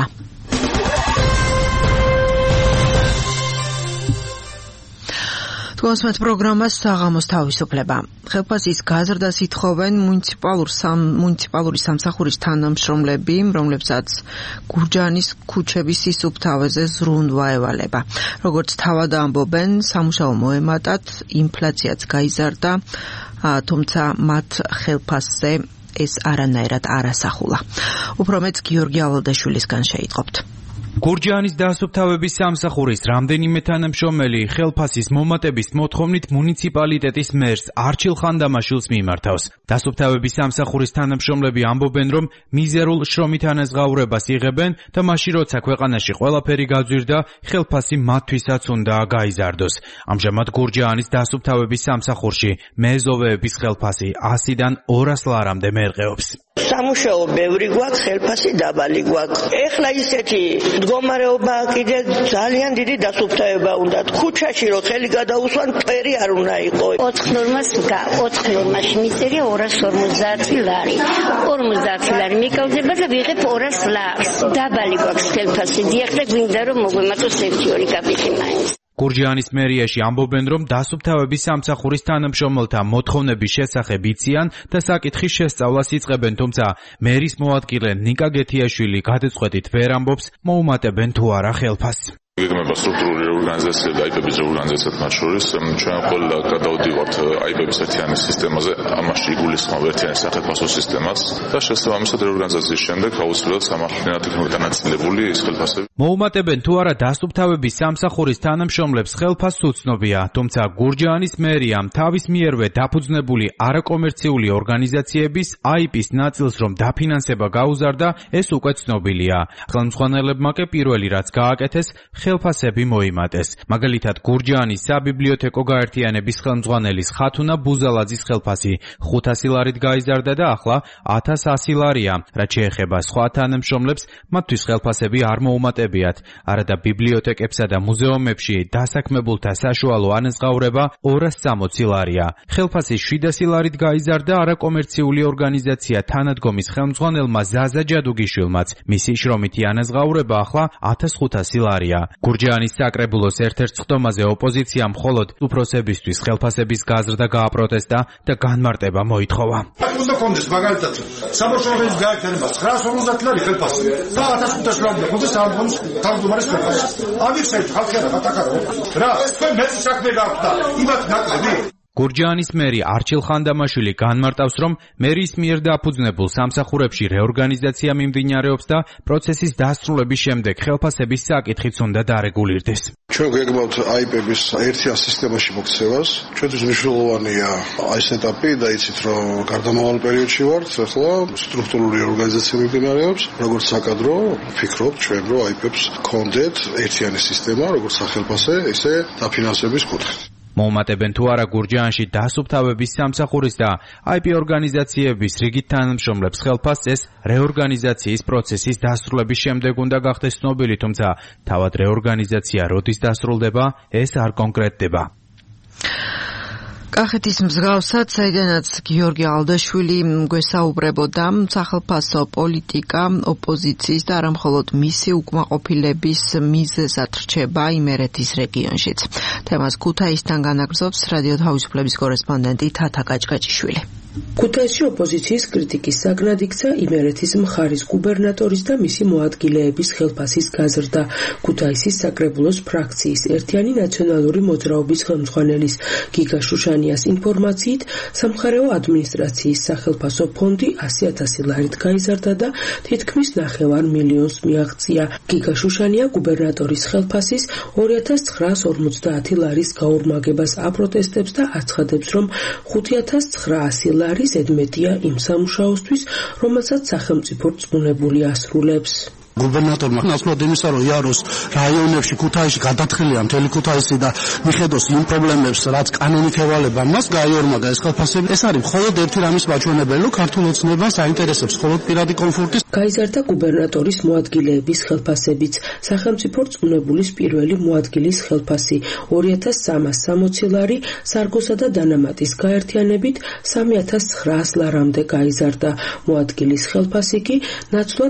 თქვენს პროგრამას საღამოს თავისუფლება. ხელფასის გაზრდას ითხოვენ მუნიციპალური სამსახურის თანამშრომლები, რომლებსაც გურჯაანის ქუჩების სისუფთავეზე ზრუნვა ევალება. როგორც თავად ამბობენ, სამუშაო მოემატათ, ინფლაციაც გაიზარდა, თუმცა მათ ხელფასზე ეს არანაირად არ ასახულა. უფრო მეც გიორგი ავალდაშვილისგან შეიტყობთ. გურჯაანის დასუფთავების სამსახურის რამდენიმე თანამშრომელი ხელფასის მომატების მოთხოვნით მუნიციპალიტეტის მერს არჩილ ხანდამაშვილს მიმართავს. დასუფთავების სამსახურის თანამშრომლები ამბობენ, რომ მიზერულ შრომით ანაზღაურებას იღებენ და მაშინ როცა ქვეყანაში ყველაფერი გაძვირდა, ხელფასი მათთვისაც უნდა გაიზარდოს. ამჟამად გურჯაანის დასუფთავების სამსახურში მეზოვეების ხელფასი 100-დან 200 ლარამდე მერყეობს. სამუშაო ბევრი გვაქვს, ხელფასი დაბალი გვაქვს. ეხლა ისეთი მდგომარეობა კიდე ძალიან დიდი დასუფთავება უნდა. ქუჩაში რო ხელი გადაუსვან, ფერი არ უნდა იყო. 4 ნორმაში მიწერია 250 ლარი. 50 ლარი მიკავდება და ვიღებ 200 ლარს. დაბალი გვაქვს ხელფასი. დიახ და გვინდა რომ მოგვემატოს 1-2 კაპიტი მაინც. გურჯაანის მერიაში ამბობენ, რომ დასუფთავების სამსახურის თანამშრომელთა მოთხოვნების შესახებ იციან და საკითხის შესწავლას იწყებენ, თუმცა მერის მოადგილე ნიკა გეთიაშვილი გადაწყვეტით ვერ ამბობს, მოუმატებენ თუ არა ხელფასს. გეგმება სტრუქტურული რეორგანიზაცია და აიპების რეორგანიზაციად მათ შორის ჩვენ ყველა გადავდივართ აიპების ერთიანი სისტემაზე, ამაში იგულისხმობ ერთიანი სახელმწიფო სისტემას და შესაბამისად რეორგანიზაციის შემდეგ აუცილებლად სამართლიანად იქნება განაწილებული ეს ხელფასები. მოუმატებენ თუ არა დასუფთავების სამსახურის თანამშრომლებს ხელფასს უცნობია, თუმცა გურჯაანის მერიამ თავის მიერვე დაფუძნებული არაკომერციული ორგანიზაციების აიპის ნაწილს რომ დაფინანსება გაუზარდა, ეს უკვე ცნობილია. ხელმძღვანელებმა კი პირველი რაც გააკეთეს, ხელფასები მოიმატეს. მაგალითად, გურჯაანის საბიბლიოთეკო გაერთიანების ხელმძღვანელის ხათუნა ბუზალაძის ხელფასი 500 ლარით გაიზარდა და ახლა 1100 ლარია. რაც შეეხება სხვა თანამშრომლებს, მათთვის ხელფასები არ მოუმატებიათ. არადა ბიბლიოთეკებსა და მუზეუმებში დასაქმებულთა საშუალო ანაზღაურება 260 ლარია. ხელფასი 700 ლარით გაიზარდა არაკომერციული ორგანიზაცია თანადგომის ხელმძღვანელმა ზაზა ჯადუგიშვილმაც. მისი შრომითი ანაზღაურება ახლა 1500 ლარია. გურჯაანის საკრებულოს ერთ-ერთ სხდომაზე ოპოზიციამ მხოლოდ უფროსებისთვის ხელფასების გაზრდა გააპროტესტა და განმარტება მოითხოვა. უნდა კონდეს მაგალითად საბავშვოების გაერთიანებას 950 ლარი ხელფასი და 1500 ლარი კონდეს სამგონის თავმჯდომარის ხელფასი. ამიხსენეთ ხალხი არა გატაკარო. რა, თქვენ მეცი საქმე გაქვთ და იმათ ნაკლები? გურჯაანის მერი არჩილ ხანდამაშვილი განმარტავს, რომ მერის მიერ დაფუძნებულ სამსახურებში რეორგანიზაცია მიმდინარეობს და პროცესის დასრულების შემდეგ ხელფასების საკითხიც უნდა დარეგულირდეს. ჩვენ გეგმავთ აიპების ერთიან სისტემაში მოქცევას. ჩვენთვის მნიშვნელოვანია ეს ეტაპი და იცით, რომ გარდამავალ პერიოდში ვართ, ახლა სტრუქტურული ორგანიზაცია მიმდინარეობს. როგორც საკადრო, ვფიქრობთ ჩვენ, რომ აიპებს გქონდეთ ერთიანი სისტემა, როგორც სახელფასე, ისე დაფინანსების კუთხით. მოუმატებენ თუ არა გურჯაანში დასუფთავების სამსახურის და IP ორგანიზაციების რიგით თანამშრომლებს ხელფასს, ეს რეორგანიზაციის პროცესის დასრულების შემდეგ უნდა გახდეს ცნობილი, თუმცა თავად რეორგანიზაცია როდის დასრულდება, ეს არ კონკრეტდება. კახეთის მსგავსად, საიდანაც გიორგი ალდაშვილი გვესაუბრებოდა სახელმწიფო პოლიტიკა, ოპოზიციის და არა მხოლოდ მისი უკმაყოფილების მიზეზად რჩება იმერეთის რეგიონშიც. თემას ქუთაისთან განაგრძობს რადიო თავისუფლების კორესპონდენტი თათა გაჭგაჭიშვილი. ქუთაისში ოპოზიციის კრიტიკის საგნად იქცა იმერეთის მხარის გუბერნატორის და მისი მოადგილეების ხელფასის გაზრდა. ქუთაისის საკრებულოს ფრაქციის ერთიანი ნაციონალური მოძრაობის ხელმძღვანელის გიგა შუშანიას ინფორმაციით, სამხარეო ადმინისტრაციის სახელფასო ფონდი 100,000 ლარით გაიზარდა და თითქმის 9 მილიონს მიაღწია. გიგა შუშანია გუბერნატორის ხელფასის 2,950 ლარის გაორმაგებას აპროტესტებს და აცხადებს, რომ 5,900 ლარი ზედმეტია იმ სამუშაოსთვის, რომელსაც სახელმწიფო რწმუნებული ასრულებს. გუბერნატორმა ნაცვლად იმისა, რომ იაროს რაიონებში ქუთაისში გადათხილია მთელი ქუთაისი და მიხედოს იმ პრობლემებს, რაც კანონით ევალება, მას გაიორმაგა ეს ხელფასები. ეს არის მხოლოდ ერთი რამის მაჩვენებელი, რომ ქართულ ოცნებას აინტერესებს მხოლოდ პირადი კონფორტის. გაიზარდა გუბერნატორის მოადგილეების ხელფასებიც. სახელმწიფო რწმუნებულის პირველი მოადგილის ხელფასი 2,360 ლარი, სარგოსა და დანამატის გაერთიანებით 3,900 ლარამდე გაიზარდა. მოადგილის ხელფასი კი ნაცვლად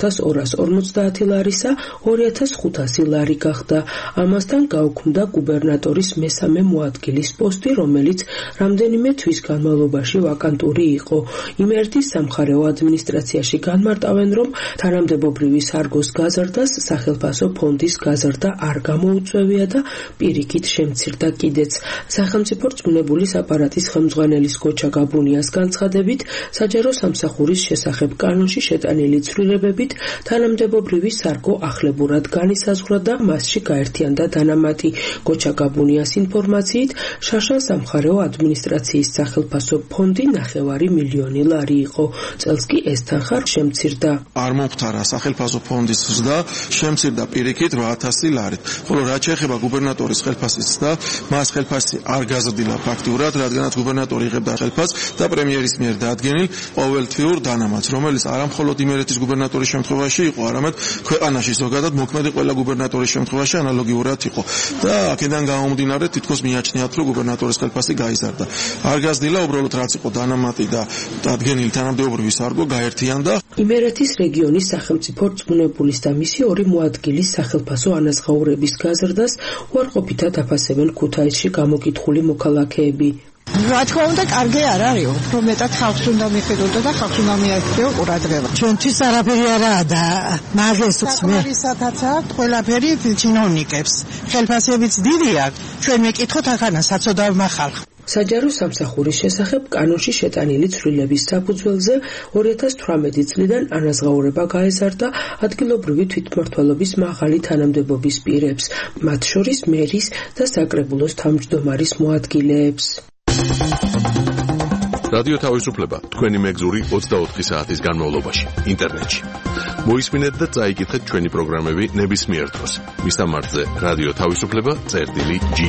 2,250 ლარისა 2,500 ლარი გახდა. ამასთან გაუქმდა გუბერნატორის მესამე მოადგილის პოსტი, რომელიც რამდენიმე თვის განმავლობაში ვაკანტური იყო. იმერეთის სამხარეო ადმინისტრაციაში განმარტავენ, რომ თანამდებობრივი სარგოს გაზრდას სახელფასო ფონდის გაზრდა არ გამოუწვევია და პირიქით შემცირდა კიდეც. სახელმწიფო რწმუნებულის აპარატის ხელმძღვანელის გოჩა გაბუნიას განცხადებით, საჯარო სამსახურის შესახებ კანონში შეტანილი ცვლილებებით თანამდებობრივი სარგო ახლებურად განისაზღვრა და მასში გაერთიანდა დანამატი. გოჩა გაბუნიას ინფორმაციით, შაშა სამხარეო ადმინისტრაციის სახელფასო ფონდი 9 მილიონი ლარი იყო. წელს კი ეს თანხა შემცირდა. არ მომხდარა სახელფასო ფონდის ზრდა, შემცირდა პირიქით 8,000 ლარით. ხოლო რაც შეეხება გუბერნატორის ხელფასის და მას ხელფასი არ გაზრდილა ფაქტიურად, რადგანაც გუბერნატორი იღებდა ხელფასს და პრემიერის მიერ დადგენილ ყოველთვიურ დანამატს, რომელიც არა მხოლოდ იმერეთის გუბერნატორის შემთხვევაში იყო, არამედ ქვეყანაში ზოგადად მოქმედი ყველა გუბერნატორის შემთხვევაში ანალოგიურად იყო. და აქედან გამომდინარე თითქოს მიაჩნიათ, რომ გუბერნატორის ხელფასი გაიზარდა. არ გაზრდილა უბრალოდ რაც იყო დანამატი და დადგენილი თანამდებობრივი სარგო გაერთიანდა. იმერეთის რეგიონის სახელმწიფო რწმუნებულის და მისი ორი მოადგილის სახელფასო ანაზღაურების გაზრდას უარყოფითად აფასებენ ქუთაისში გამოკითხული მოქალაქეები. რა თქმა უნდა, კარგი არ არის, უფრო მეტად ხალხს უნდა მიხედოდა და ხალხს უნდა მიაქციო ყურადღება. ჩვენთვის არაფერი არაა და მაგას საკმარისათაც აქვს ყველაფერი ჩინოვნიკებს. ხელფასებიც დიდი აქვს. ჩვენ მეკითხოთ ახანა საცოდავმა ხალხს. საჯარო სამსახურის შესახებ კანონში შეტანილი ცვლილების საფუძველზე 2018 წლიდან ანაზღაურება გაეზარდა ადგილობრივი თვითმმართველობის მაღალი თანამდებობის პირებს, მათ შორის მერის და საკრებულოს თავმჯდომარის მოადგილეებს. რადიო თავისუფლება თქვენი მეგზური 24 საათის განმავლობაში ინტერნეტში. მოისმინეთ და წაიკითხეთ ჩვენი პროგრამები ნებისმიერ დროს. მისამართზე რადიო თავისუფლება.ge.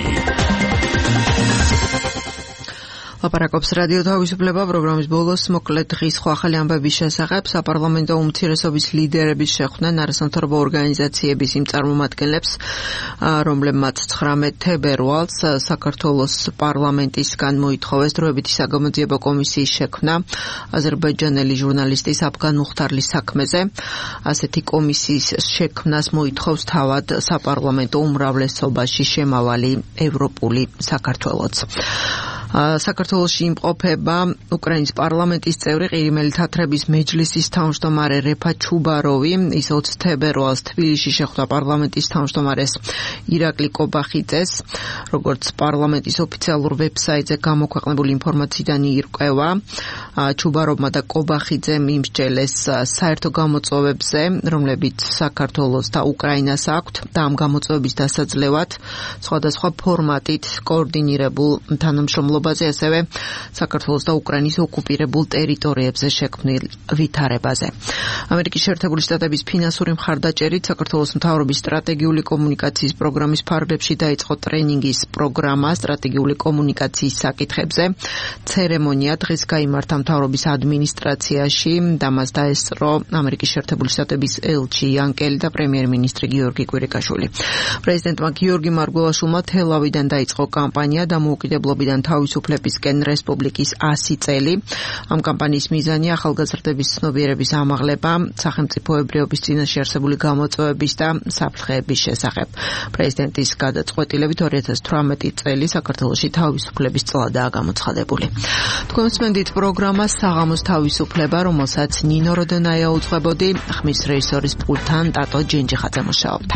ლაპარაკობს რადიო თავისუფლება პროგრამის ბოლოს მოკლედ დღის ხო ახალი ამბების შესახებ. საპარლამენტო უმცირესობის ლიდერების შეხვდნენ არასამთავრობო ორგანიზაციების იმ წარმომადგენლებს, რომლებმაც 19 თებერვალს საქართველოს პარლამენტისგან მოითხოვეს დროებითი საგამოძიებო კომისიის შექმნა აზერბაიჯანელი ჟურნალისტის აფგან მუხთარლის საქმეზე. ასეთი კომისიის შექმნას მოითხოვს თავად საპარლამენტო უმრავლესობაში შემავალი ევროპული საქართველოც. საქართველოში იმყოფება უკრაინის პარლამენტის წევრი ყირიმელი თათრების მეჯლისის თავმჯდომარე რეფა ჩუბაროვი. ის 20 თებერვალს თბილისში შეხვდა პარლამენტის თავმჯდომარეს ირაკლი კობახიძეს. როგორც პარლამენტის ოფიციალურ ვებსაიტზე გამოქვეყნებული ინფორმაციიდან ირკვევა, ჩუბაროვმა და კობახიძემ იმსჯელეს საერთო გამოწვევებზე, რომლებიც საქართველოს და უკრაინას აქვთ და ამ გამოწვევების დასაძლევად სხვადასხვა ფორმატით კოორდინირებულ თანამშრომლობაზე, ასევე საქართველოს და უკრაინის ოკუპირებულ ტერიტორიებზე შექმნილ ვითარებაზე. ამერიკის შეერთებული შტატების ფინანსური მხარდაჭერით საქართველოს მთავრობის სტრატეგიული კომუნიკაციის პროგრამის ფარგლებში დაიწყო ტრენინგის პროგრამა სტრატეგიული კომუნიკაციის საკითხებზე. ცერემონია დღეს გაიმართა მთავრობის ადმინისტრაციაში და მას დაესწრო ამერიკის შეერთებული შტატების ელჩი იან კელი და პრემიერ-მინისტრი გიორგი კვირიკაშვილი. პრეზიდენტმა გიორგი მარგველაშვილმა თელავიდან დაიწყო კამპანია დამოუკიდებლობიდან თავის თავისუფლებისკენ რესპუბლიკის 100 წელი. ამ კამპანიის მიზანია ახალგაზრდების ცნობიერების ამაღლება, სახელმწიფოებრიობის წინაშე არსებული გამოწვევების და საფრთხეების შესახებ. პრეზიდენტის გადაწყვეტილებით 2018 წელი საქართველოში თავისუფლების წლადაა გამოცხადებული. თქვენს მენდით პროგრამა საღამოს თავისუფლება, რომელსაც ნინო როდონაია უძღვებოდი, ხმის რეჟისორის პულტთან ტატო ჯენჯიხაძე მუშაობდა.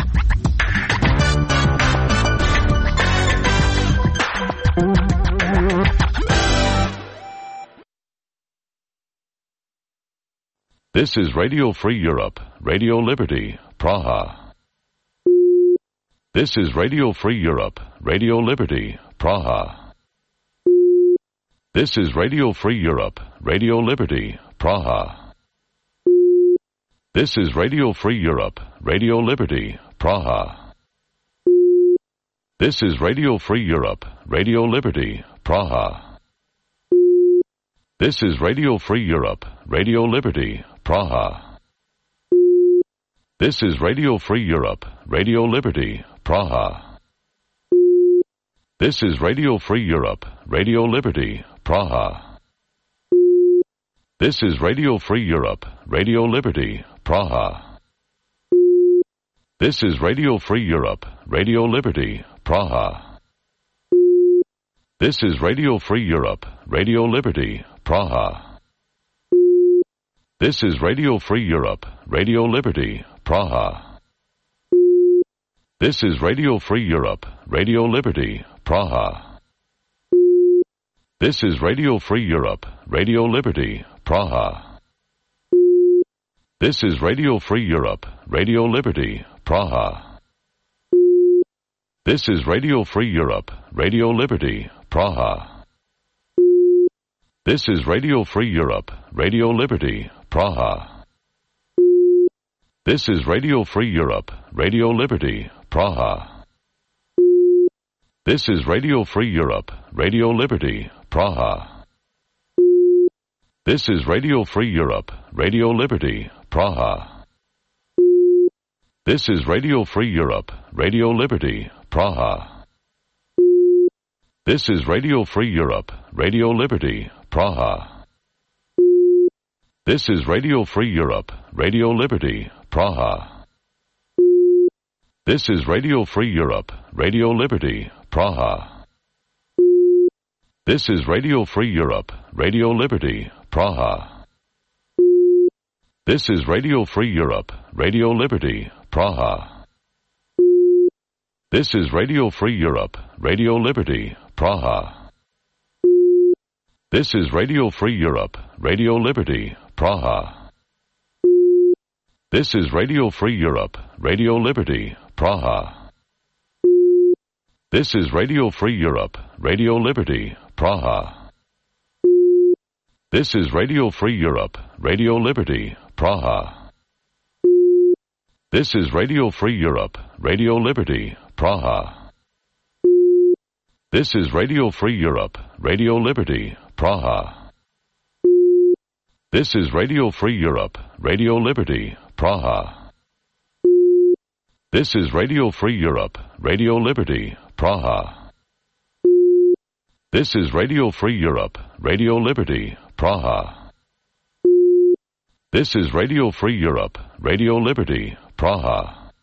This is Radio Free Europe, Radio Liberty, Praha. This is Radio Free Europe, Radio Liberty, Praha. This is Radio Free Europe, Radio Liberty, Praha. This is Radio Free Europe, Radio Liberty, Praha. This is Radio Free Europe, Radio Liberty, Praha. This is Radio Free Europe, Radio Liberty, Praha. This is Radio Free Europe, Radio Liberty, Praha. This is Radio Free Europe, Radio Liberty, Praha. This is Radio Free Europe, Radio Liberty, Praha. This is Radio Free Europe, Radio Liberty, Praha. This is Radio Free Europe, Radio Liberty, Praha. This is Radio Free Europe, Radio Liberty, Praha. This is Radio Free Europe, Radio Liberty, Praha. This is Radio Free Europe, Radio Liberty, Praha. This is Radio Free Europe, Radio Liberty, Praha. This is Radio Free Europe, Radio Liberty, Praha. This is Radio Free Europe, Radio Liberty, Praha. This is Radio Free Europe, Radio Liberty, Praha. This is Radio Free Europe, Radio Liberty, Praha. This is Radio Free Europe, Radio Liberty, Praha. This is Radio Free Europe, Radio Liberty, Praha. This is Radio Free Europe, Radio Liberty, Praha. This is Radio Free Europe, Radio Liberty, Praha. This is Radio Free Europe, Radio Liberty, Praha. This is Radio Free Europe, Radio Liberty, Praha. This is Radio Free Europe, Radio Liberty, Praha. This is Radio Free Europe, Radio Liberty, Praha. This is Radio Free Europe, Radio Liberty, Praha. This is Radio Free Europe, Radio Liberty, Praha. This is Radio Free Europe, Radio Liberty, Praha. This is Radio Free Europe, Radio Liberty, Praha. This is Radio Free Europe, Radio Liberty, Praha. This is Radio Free Europe, Radio Liberty, Praha. This is Radio Free Europe, Radio Liberty, Praha. This is Radio Free Europe, Radio Liberty, Praha. This is Radio Free Europe, Radio Liberty, Praha. This is Radio Free Europe, Radio Liberty, Praha.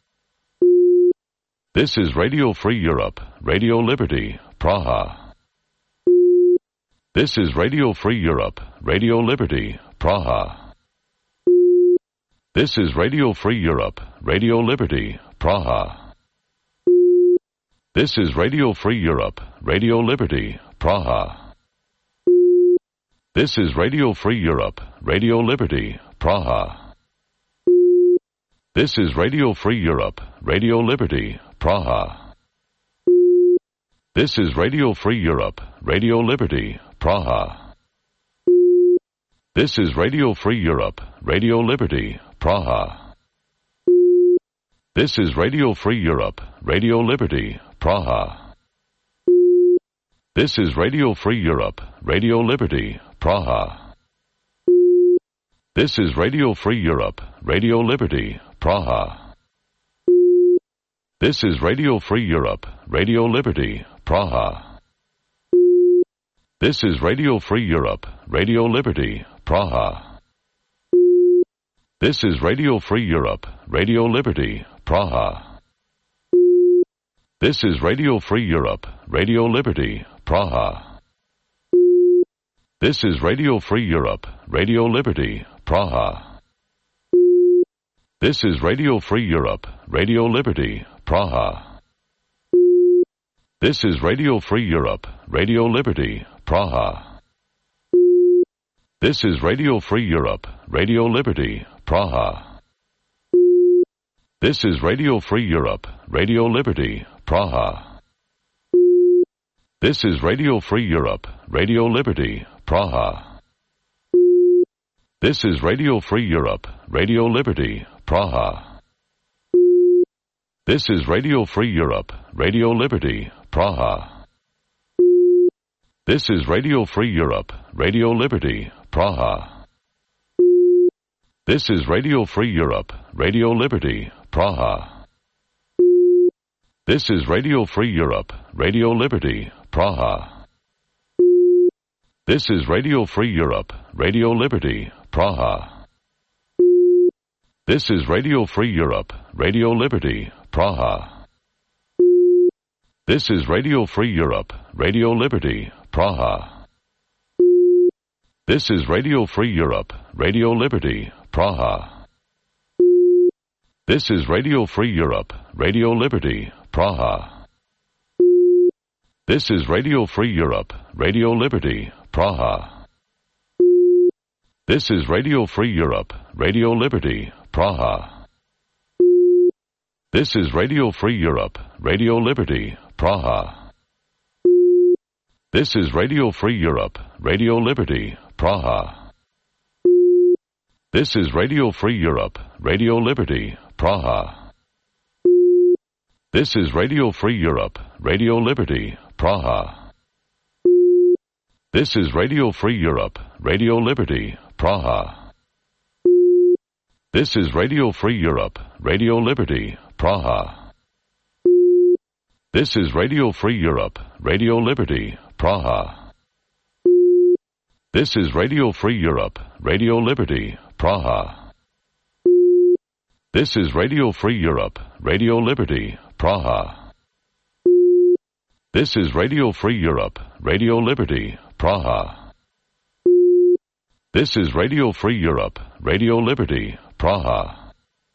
This is Radio Free Europe, Radio Liberty, Praha. This is Radio Free Europe, Radio Liberty, Praha. This is Radio Free Europe, Radio Liberty, Praha. This is Radio Free Europe, Radio Liberty, Praha. This is Radio Free Europe, Radio Liberty, Praha. This is Radio Free Europe, Radio Liberty, Praha. This is Radio Free Europe, Radio Liberty, Praha. This is Radio Free Europe, Radio Liberty, Praha. This is Radio Free Europe, Radio Liberty, Praha. This is Radio Free Europe, Radio Liberty, Praha. This is Radio Free Europe, Radio Liberty, Praha. This is Radio Free Europe, Radio Liberty, Praha. This is Radio Free Europe, Radio Liberty, Praha. This is Radio Free Europe, Radio Liberty, Praha. This is Radio Free Europe, Radio Liberty, Praha. This is Radio Free Europe, Radio Liberty, Praha. This is Radio Free Europe, Radio Liberty, Praha. This is Radio Free Europe, Radio Liberty, Praha. This is Radio Free Europe, Radio Liberty, Praha. This is Radio Free Europe, Radio Liberty, Praha. This is Radio Free Europe, Radio Liberty, Praha. This is Radio Free Europe, Radio Liberty, Praha. This is Radio Free Europe, Radio Liberty, Praha. This is Radio Free Europe, Radio Liberty, Praha. This is Radio Free Europe, Radio Liberty, Praha. This is Radio Free Europe, Radio Liberty, Praha. This is Radio Free Europe, Radio Liberty, Praha. This is Radio Free Europe, Radio Liberty, Praha. This is Radio Free Europe, Radio Liberty, Praha. This is Radio Free Europe, Radio Liberty, Praha. This is Radio Free Europe, Radio Liberty, Praha. This is Radio Free Europe, Radio Liberty, Praha. This is Radio Free Europe, Radio Liberty, Praha. This is Radio Free Europe, Radio Liberty, Praha. This is Radio Free Europe, Radio Liberty, Praha. This is Radio Free Europe, Radio Liberty, Praha. This is Radio Free Europe, Radio Liberty, Praha. This is Radio Free Europe, Radio Liberty, Praha. This is Radio Free Europe, Radio Liberty, Praha. This is Radio Free Europe, Radio Liberty, Praha. This is Radio Free Europe, Radio Liberty, Praha. This is Radio Free Europe, Radio Liberty, Praha. This is Radio Free Europe, Radio Liberty, Praha. This is Radio Free Europe, Radio Liberty, Praha.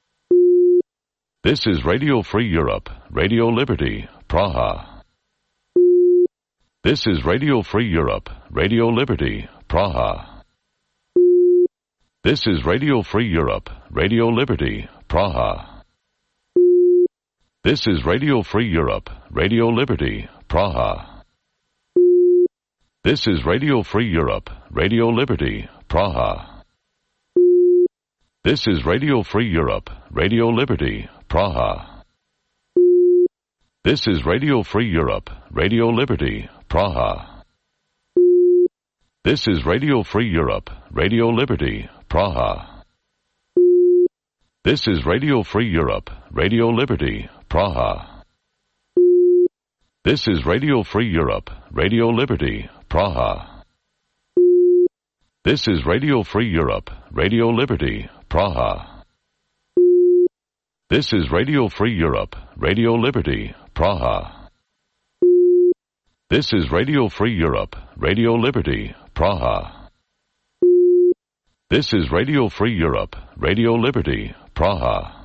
This is Radio Free Europe, Radio Liberty, Praha. This is Radio Free Europe, Radio Liberty, Praha. This is Radio Free Europe, Radio Liberty, Praha. This is Radio Free Europe, Radio Liberty, Praha. This is Radio Free Europe, Radio Liberty, Praha. This is Radio Free Europe, Radio Liberty, Praha. This is Radio Free Europe, Radio Liberty, Praha. This is Radio Free Europe, Radio Liberty, Praha. This is Radio Free Europe, Radio Liberty, Praha. This is Radio Free Europe, Radio Liberty, Praha. This is Radio Free Europe, Radio Liberty, Praha. This is Radio Free Europe, Radio Liberty, Praha. This is Radio Free Europe, Radio Liberty, Praha. This is Radio Free Europe, Radio Liberty, Praha.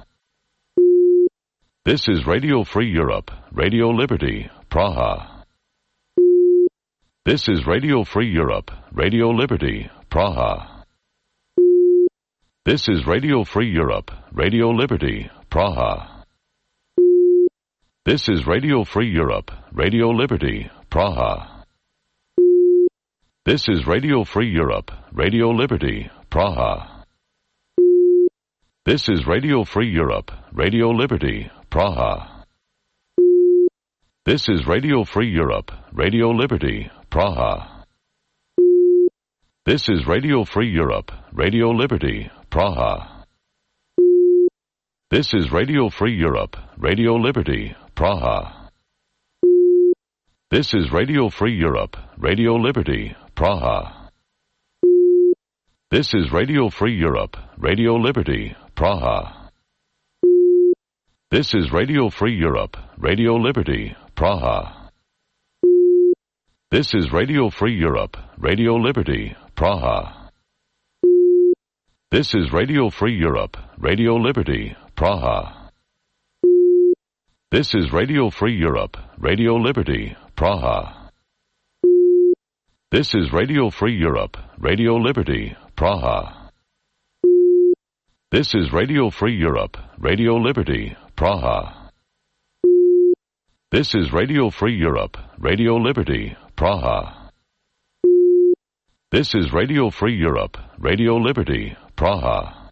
This is Radio Free Europe, Radio Liberty, Praha. This is Radio Free Europe, Radio Liberty, Praha. This is Radio Free Europe, Radio Liberty, Praha. This is Radio Free Europe, Radio Liberty, Praha. This is Radio Free Europe, Radio Liberty, Praha. This is Radio Free Europe, Radio Liberty, Praha. This is Radio Free Europe, Radio Liberty, Praha. This is Radio Free Europe, Radio Liberty, Praha. This is Radio Free Europe, Radio Liberty, Praha. This is Radio Free Europe, Radio Liberty, Praha. This is Radio Free Europe, Radio Liberty, Praha. This is Radio Free Europe, Radio Liberty, Praha. This is Radio Free Europe, Radio Liberty, Praha. This is Radio Free Europe, Radio Liberty, Praha. This is Radio Free Europe, Radio Liberty, Praha. This is Radio Free Europe, Radio Liberty, Praha. This is Radio Free Europe, Radio Liberty, Praha. This is Radio Free Europe, Radio Liberty, Praha. This is Radio Free Europe, Radio Liberty, Praha.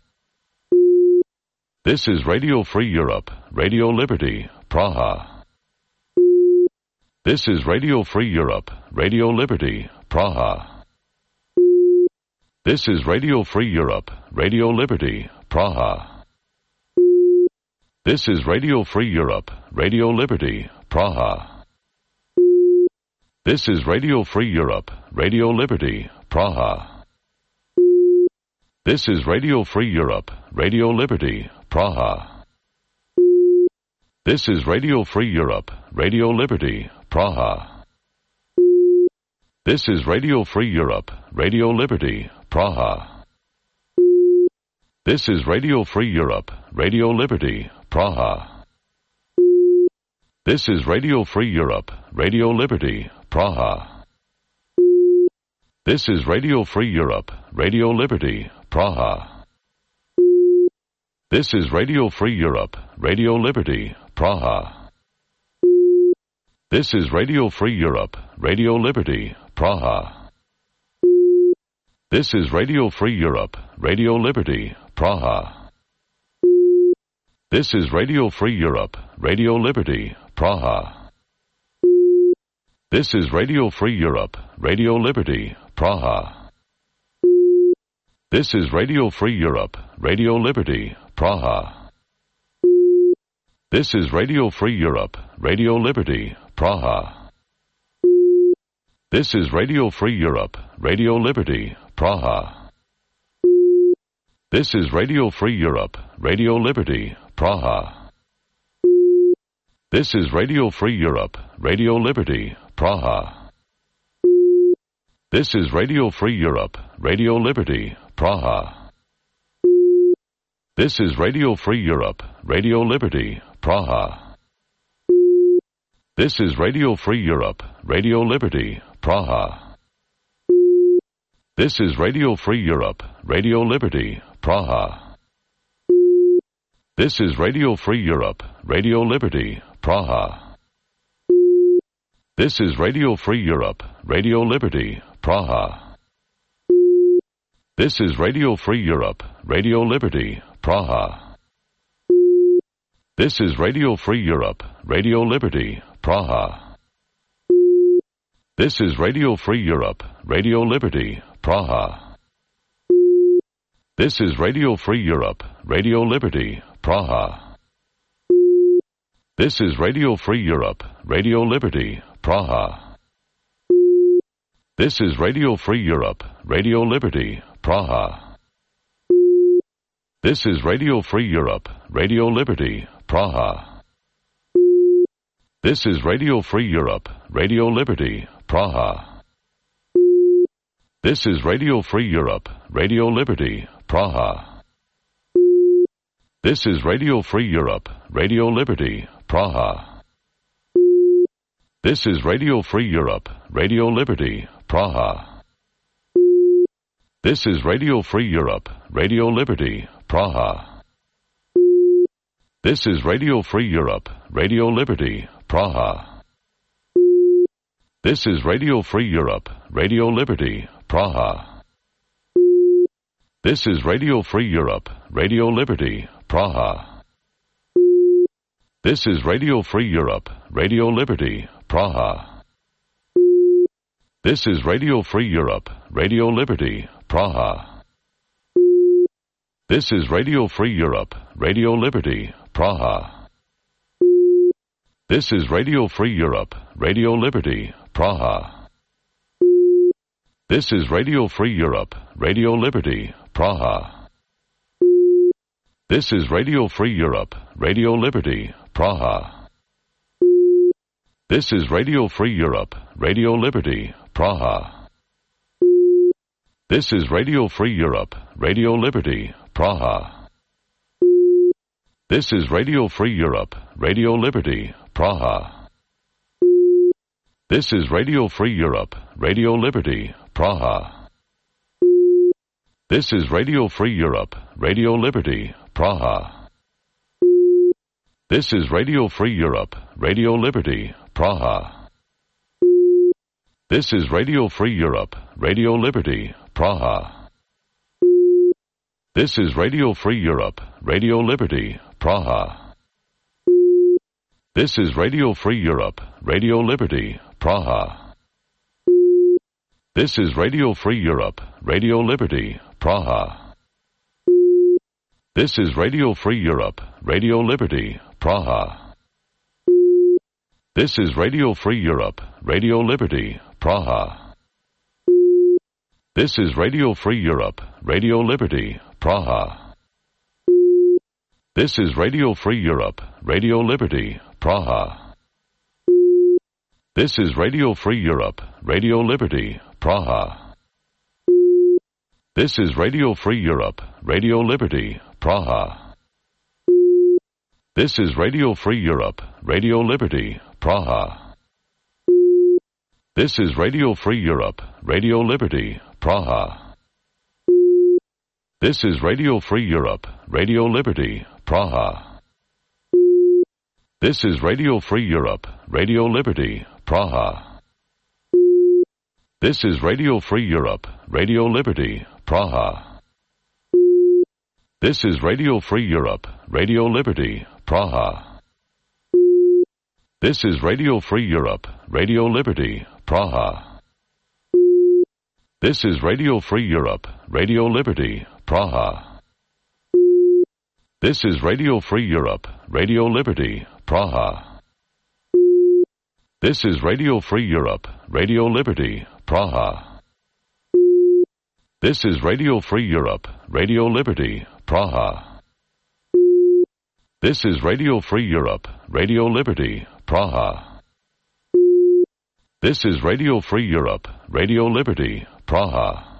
This is Radio Free Europe, Radio Liberty, Praha. This is Radio Free Europe, Radio Liberty, Praha. This is Radio Free Europe, Radio Liberty, Praha. This is Radio Free Europe, Radio Liberty, Praha. This is Radio Free Europe, Radio Liberty, Praha. This is Radio Free Europe, Radio Liberty, Praha. This is Radio Free Europe, Radio Liberty, Praha. This is Radio Free Europe, Radio Liberty, Praha. This is Radio Free Europe, Radio Liberty, Praha. This is Radio Free Europe, Radio Liberty, Praha. This is Radio Free Europe, Radio Liberty, Praha. This is Radio Free Europe, Radio Liberty, Praha. This is Radio Free Europe, Radio Liberty, Praha. This is Radio Free Europe, Radio Liberty, Praha. This is Radio Free Europe, Radio Liberty, Praha. This is Radio Free Europe, Radio Liberty, Praha. This is Radio Free Europe, Radio Liberty, Praha. This is Radio Free Europe, Radio Liberty, Praha. This is Radio Free Europe, Radio Liberty, Praha. This is Radio Free Europe, Radio Liberty, Praha. This is Radio Free Europe, Radio Liberty, Praha. This is Radio Free Europe, Radio Liberty, Praha. This is Radio Free Europe, Radio Liberty, Praha. This is Radio Free Europe, Radio Liberty, Praha. This is Radio Free Europe, Radio Liberty, Praha. This is Radio Free Europe, Radio Liberty, Praha. This is Radio Free Europe, Radio Liberty, Praha. This is Radio Free Europe, Radio Liberty, Praha. This is Radio Free Europe, Radio Liberty, Praha. This is Radio Free Europe, Radio Liberty, Praha. This is Radio Free Europe, Radio Liberty, Praha. This is Radio Free Europe, Radio Liberty, Praha. This is Radio Free Europe, Radio Liberty, Praha. This is Radio Free Europe, Radio Liberty, Praha. This is Radio Free Europe, Radio Liberty, Praha. This is Radio Free Europe, Radio Liberty, Praha. This is Radio Free Europe, Radio Liberty, Praha. This is Radio Free Europe, Radio Liberty, Praha. This is Radio Free Europe, Radio Liberty, Praha. This is Radio Free Europe, Radio Liberty, Praha. This is Radio Free Europe, Radio Liberty, Praha. This is Radio Free Europe, Radio Liberty, Praha. This is Radio Free Europe, Radio Liberty, Praha. This is Radio Free Europe, Radio Liberty, Praha. This is Radio Free Europe, Radio Liberty, Praha. This is Radio Free Europe, Radio Liberty, Praha. This is Radio Free Europe, Radio Liberty, Praha. This is Radio Free Europe, Radio Liberty, Praha. This is Radio Free Europe, Radio Liberty, Praha. This is Radio Free Europe, Radio Liberty, Praha. This is Radio Free Europe, Radio Liberty, Praha. This is Radio Free Europe, Radio Liberty, Praha. This is Radio Free Europe, Radio Liberty, Praha. This is Radio Free Europe, Radio Liberty, Praha. This is Radio Free Europe, Radio Liberty, Praha. This is Radio Free Europe, Radio Liberty, Praha. This is Radio Free Europe, Radio Liberty, Praha. This is Radio Free Europe, Radio Liberty, Praha. This is Radio Free Europe, Radio Liberty, Praha. This is Radio Free Europe, Radio Liberty, Praha. This is Radio Free Europe, Radio Liberty, Praha. This is Radio Free Europe, Radio Liberty, Praha. This is Radio Free Europe, Radio Liberty, Praha. This is Radio Free Europe, Radio Liberty, Praha. This is Radio Free Europe, Radio Liberty, Praha. This is Radio Free Europe, Radio Liberty, Praha. This is Radio Free Europe, Radio Liberty, Praha. This is Radio Free Europe, Radio Liberty, Praha. This is Radio Free Europe, Radio Liberty, Praha. This is Radio Free Europe, Radio Liberty, Praha. This is Radio Free Europe, Radio Liberty, Praha. This is Radio Free Europe, Radio Liberty, Praha. This is Radio Free Europe, Radio Liberty, Praha. This is Radio Free Europe, Radio Liberty, Praha. This is Radio Free Europe, Radio Liberty, Praha. This is Radio Free Europe, Radio Liberty, Praha. This is Radio Free Europe, Radio Liberty, Praha.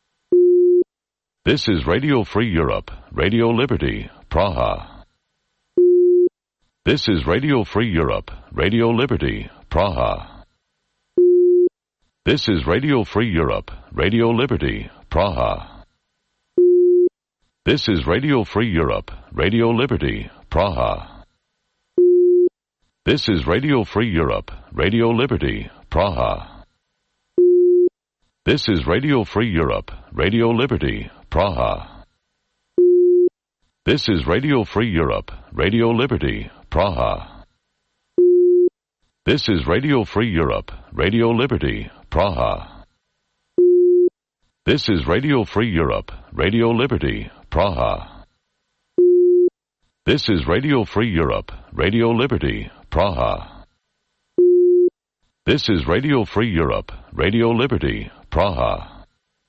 This is Radio Free Europe, Radio Liberty, Praha. This is Radio Free Europe, Radio Liberty, Praha. This is Radio Free Europe, Radio Liberty, Praha. This is Radio Free Europe, Radio Liberty, Praha. This is Radio Free Europe, Radio Liberty, Praha. This is Radio Free Europe, Radio Liberty, Praha. This is Radio Free Europe, Radio Liberty, Praha. This is Radio Free Europe, Radio Liberty, Praha. This is Radio Free Europe, Radio Liberty, Praha. This is Radio Free Europe, Radio Liberty, Praha. This is Radio Free Europe, Radio Liberty, Praha.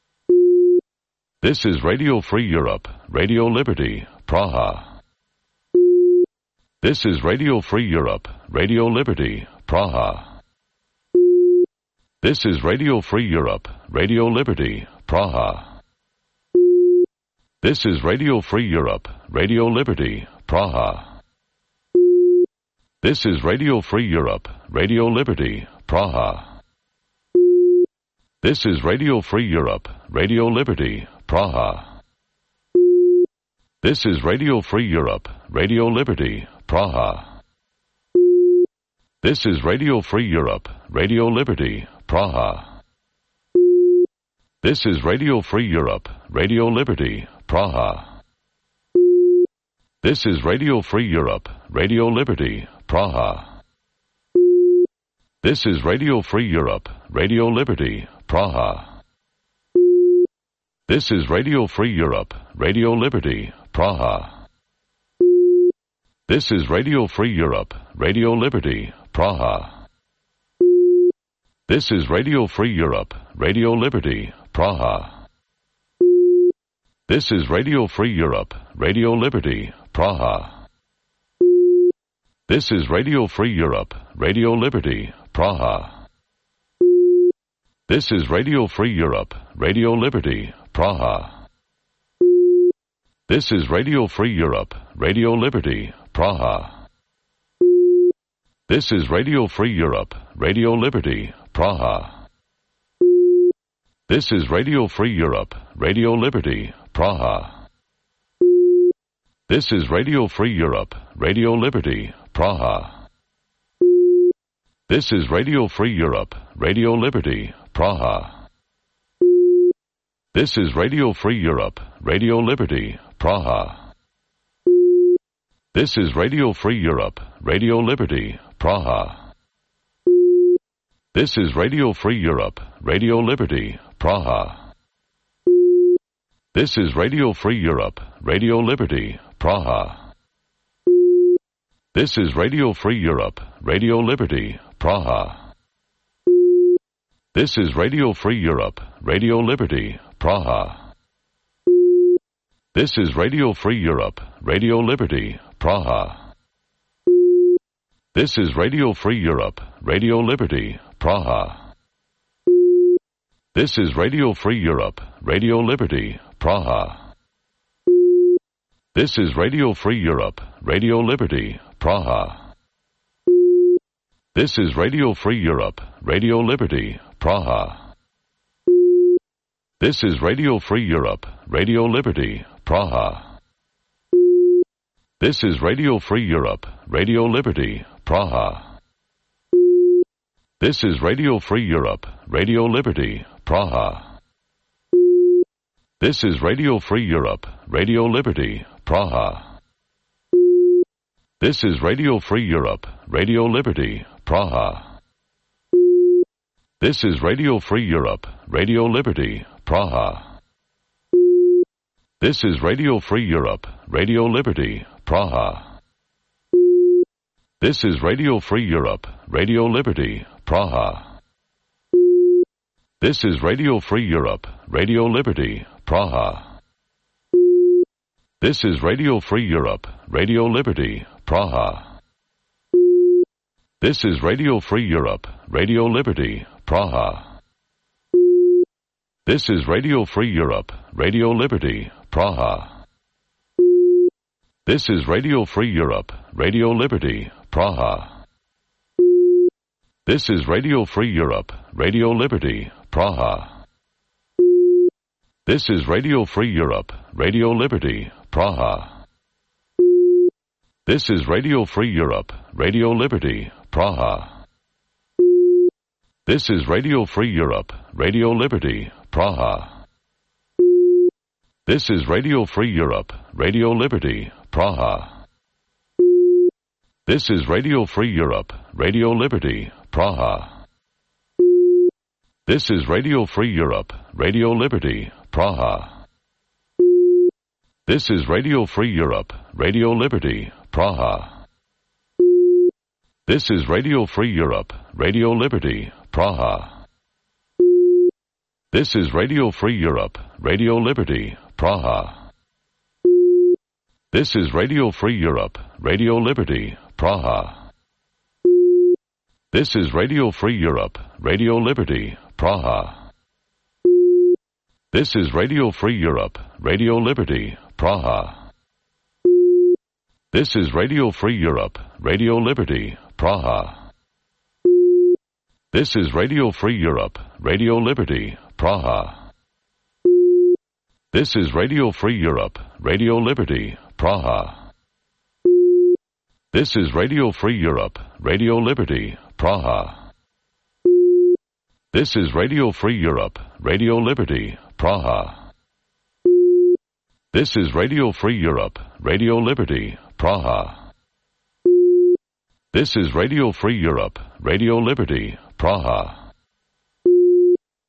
This is Radio Free Europe, Radio Liberty, Praha. This is Radio Free Europe, Radio Liberty, Praha. This is Radio Free Europe, Radio Liberty, Praha. This is Radio Free Europe, Radio Liberty, Praha. This is Radio Free Europe, Radio Liberty, Praha. This is Radio Free Europe, Radio Liberty, Praha. This is Radio Free Europe, Radio Liberty, Praha. This is Radio Free Europe, Radio Liberty, Praha. This is Radio Free Europe, Radio Liberty, Praha. This is Radio Free Europe, Radio Liberty, Praha. This is Radio Free Europe, Radio Liberty, Praha. This is Radio Free Europe, Radio Liberty, Praha. This is Radio Free Europe, Radio Liberty, Praha. This is Radio Free Europe, Radio Liberty, Praha. This is Radio Free Europe, Radio Liberty, Praha. This is Radio Free Europe, Radio Liberty, Praha. This is Radio Free Europe, Radio Liberty, Praha. This is Radio Free Europe, Radio Liberty, Praha. This is Radio Free Europe, Radio Liberty, Praha. This is Radio Free Europe, Radio Liberty, Praha. This is Radio Free Europe, Radio Liberty, Praha. This is Radio Free Europe, Radio Liberty, Praha. This is Radio Free Europe, Radio Liberty, Praha. This is Radio Free Europe, Radio Liberty, Praha. This is Radio Free Europe, Radio Liberty, Praha. This is Radio Free Europe, Radio Liberty, Praha. This is Radio Free Europe, Radio Liberty, Praha. This is Radio Free Europe, Radio Liberty, Praha. This is Radio Free Europe, Radio Liberty, Praha. This is Radio Free Europe, Radio Liberty, Praha. This is Radio Free Europe, Radio Liberty, Praha. This is Radio Free Europe, Radio Liberty, Praha. This is Radio Free Europe, Radio Liberty, Praha. This is Radio Free Europe, Radio Liberty, Praha. This is Radio Free Europe, Radio Liberty, Praha. This is Radio Free Europe, Radio Liberty, Praha. This is Radio Free Europe, Radio Liberty, Praha. This is Radio Free Europe, Radio Liberty, Praha. This is Radio Free Europe, Radio Liberty, Praha. This is Radio Free Europe, Radio Liberty, Praha. This is Radio Free Europe, Radio Liberty, Praha. This is Radio Free Europe, Radio Liberty, Praha. This is Radio Free Europe, Radio Liberty, Praha. This is Radio Free Europe, Radio Liberty, Praha. This is Radio Free Europe, Radio Liberty, Praha. This is Radio Free Europe, Radio Liberty, Praha. This is Radio Free Europe, Radio Liberty, Praha. This is Radio Free Europe, Radio Liberty, Praha. This is Radio Free Europe, Radio Liberty, Praha. This is Radio Free Europe, Radio Liberty, Praha. This is Radio Free Europe, Radio Liberty, Praha. This is Radio Free Europe, Radio Liberty, Praha. This is Radio Free Europe, Radio Liberty, Praha. This is Radio Free Europe, Radio Liberty, Praha. This is Radio Free Europe, Radio Liberty, Praha. This is Radio Free Europe, Radio Liberty, Praha. This is Radio Free Europe, Radio Liberty, Praha. This is Radio Free Europe, Radio Liberty, Praha. This is Radio Free Europe, Radio Liberty, Praha. This is Radio Free Europe, Radio Liberty, Praha. This is Radio Free Europe, Radio Liberty, Praha. This is Radio Free Europe, Radio Liberty, Praha. This is Radio Free Europe, Radio Liberty, Praha. This is Radio Free Europe, Radio Liberty, Praha. This is Radio Free Europe, Radio Liberty, Praha. This is Radio Free Europe, Radio Liberty, Praha.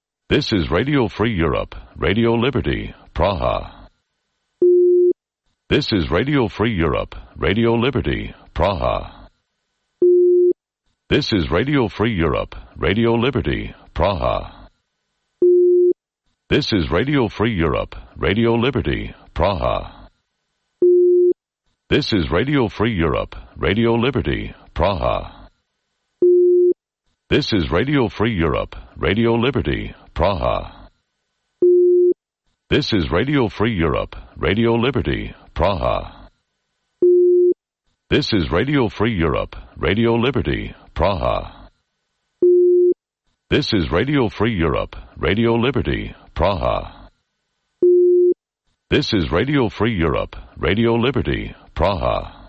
This is Radio Free Europe, Radio Liberty, Praha. This is Radio Free Europe, Radio Liberty, Praha. This is Radio Free Europe, Radio Liberty, Praha. This is Radio Free Europe, Radio Liberty, Praha. This is Radio Free Europe, Radio Liberty, Praha. This is Radio Free Europe, Radio Liberty, Praha. This is Radio Free Europe, Radio Liberty, Praha. This is Radio Free Europe, Radio Liberty, Praha. This is Radio Free Europe, Radio Liberty, Praha. This is Radio Free Europe, Radio Liberty, Praha.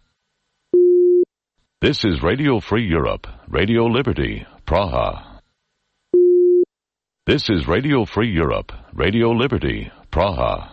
This is Radio Free Europe, Radio Liberty, Praha. This is Radio Free Europe, Radio Liberty, Praha.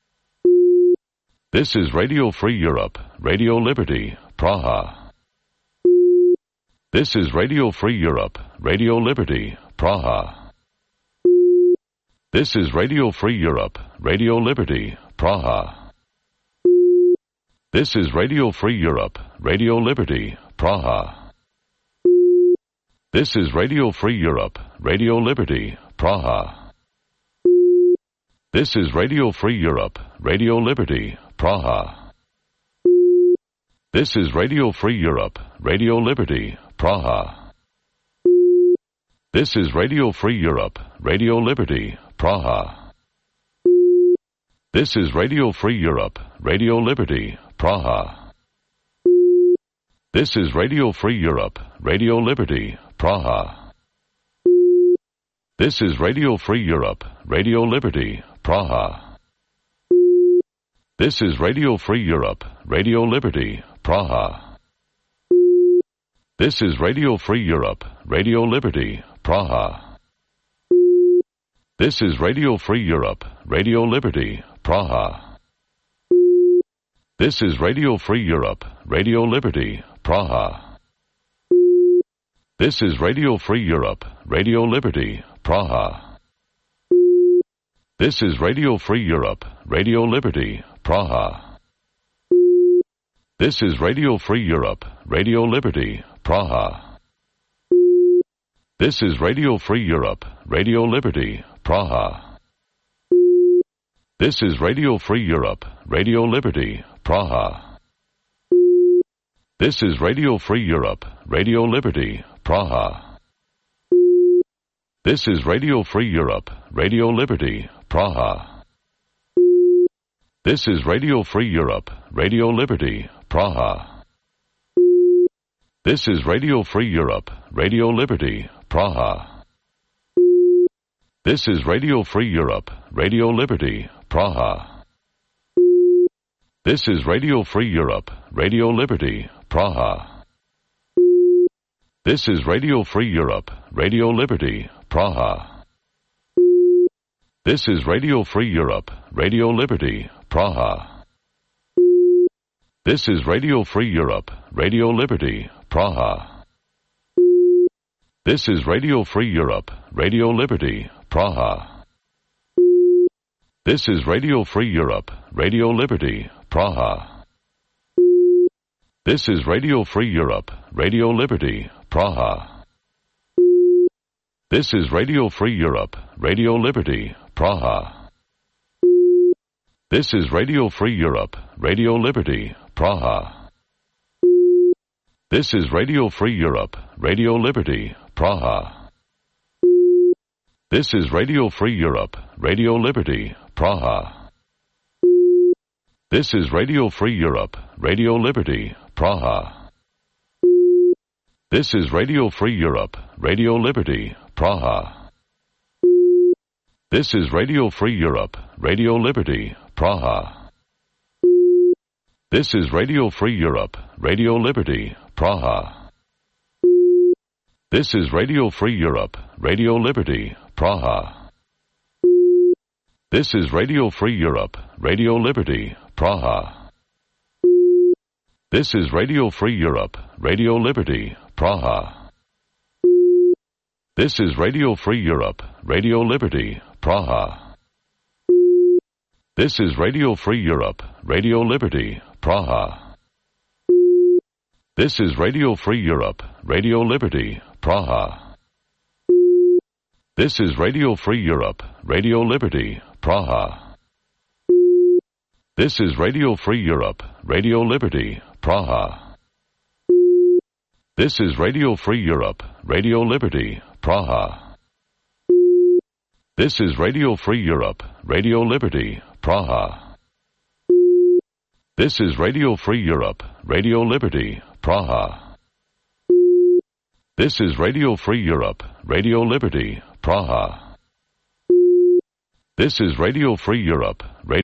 This is Radio Free Europe, Radio Liberty, Praha. This is Radio Free Europe, Radio Liberty, Praha. This is Radio Free Europe, Radio Liberty, Praha. This is Radio Free Europe, Radio Liberty, Praha. This is Radio Free Europe, Radio Liberty, Praha. This is Radio Free Europe, Radio Liberty, Praha. This is Radio Free Europe, Radio Liberty, Praha. This is Radio Free Europe, Radio Liberty, Praha. This is Radio Free Europe, Radio Liberty, Praha. This is Radio Free Europe, Radio Liberty, Praha. This is Radio Free Europe, Radio Liberty, Praha. This is Radio Free Europe, Radio Liberty, Praha. This is Radio Free Europe, Radio Liberty, Praha. This is Radio Free Europe, Radio Liberty, Praha. This is Radio Free Europe, Radio Liberty, Praha. This is Radio Free Europe, Radio Liberty, Praha. This is Radio Free Europe, Radio Liberty, Praha. This is Radio Free Europe, Radio Liberty, Praha. This is Radio Free Europe, Radio Liberty, Praha. This is Radio Free Europe, Radio Liberty, Praha. This is Radio Free Europe, Radio Liberty, Praha. This is Radio Free Europe, Radio Liberty, Praha. This is Radio Free Europe, Radio Liberty, Praha. This is Radio Free Europe, Radio Liberty, Praha. This is Radio Free Europe, Radio Liberty, Praha. This is Radio Free Europe, Radio Liberty, Praha. This is Radio Free Europe, Radio Liberty, Praha. This is Radio Free Europe, Radio Liberty, Praha. This is Radio Free Europe, Radio Liberty, Praha. This is Radio Free Europe, Radio Liberty, Praha. This is Radio Free Europe, Radio Liberty, Praha. This is Radio Free Europe, Radio Liberty, Praha. This is Radio Free Europe, Radio Liberty, Praha. This is Radio Free Europe, Radio Liberty, Praha. This is Radio Free Europe, Radio Liberty, Praha. This is Radio Free Europe, Radio Liberty, Praha. This is Radio Free Europe, Radio Liberty, Praha. This is Radio Free Europe, Radio Liberty, Praha. This is Radio Free Europe, Radio Liberty, Praha. This is Radio Free Europe, Radio Liberty, Praha. This is Radio Free Europe, Radio Liberty, Praha. This is Radio Free Europe, Radio Liberty, Praha. This is Radio Free Europe, Radio Liberty, Praha. This is Radio Free Europe, Radio Liberty, Praha. This is Radio Free Europe, Radio Liberty, Praha. This is Radio Free Europe, Radio Liberty, Praha. This is Radio Free Europe, Radio Liberty, Praha. This is Radio Free Europe, Radio Liberty, Praha. This is Radio Free Europe, Radio Liberty, Praha. This is Radio Free Europe, Radio Liberty, Praha. This is Radio Free Europe, Radio Liberty, Praha. This is Radio Free Europe, Radio Liberty, Praha. This is Radio Free Europe,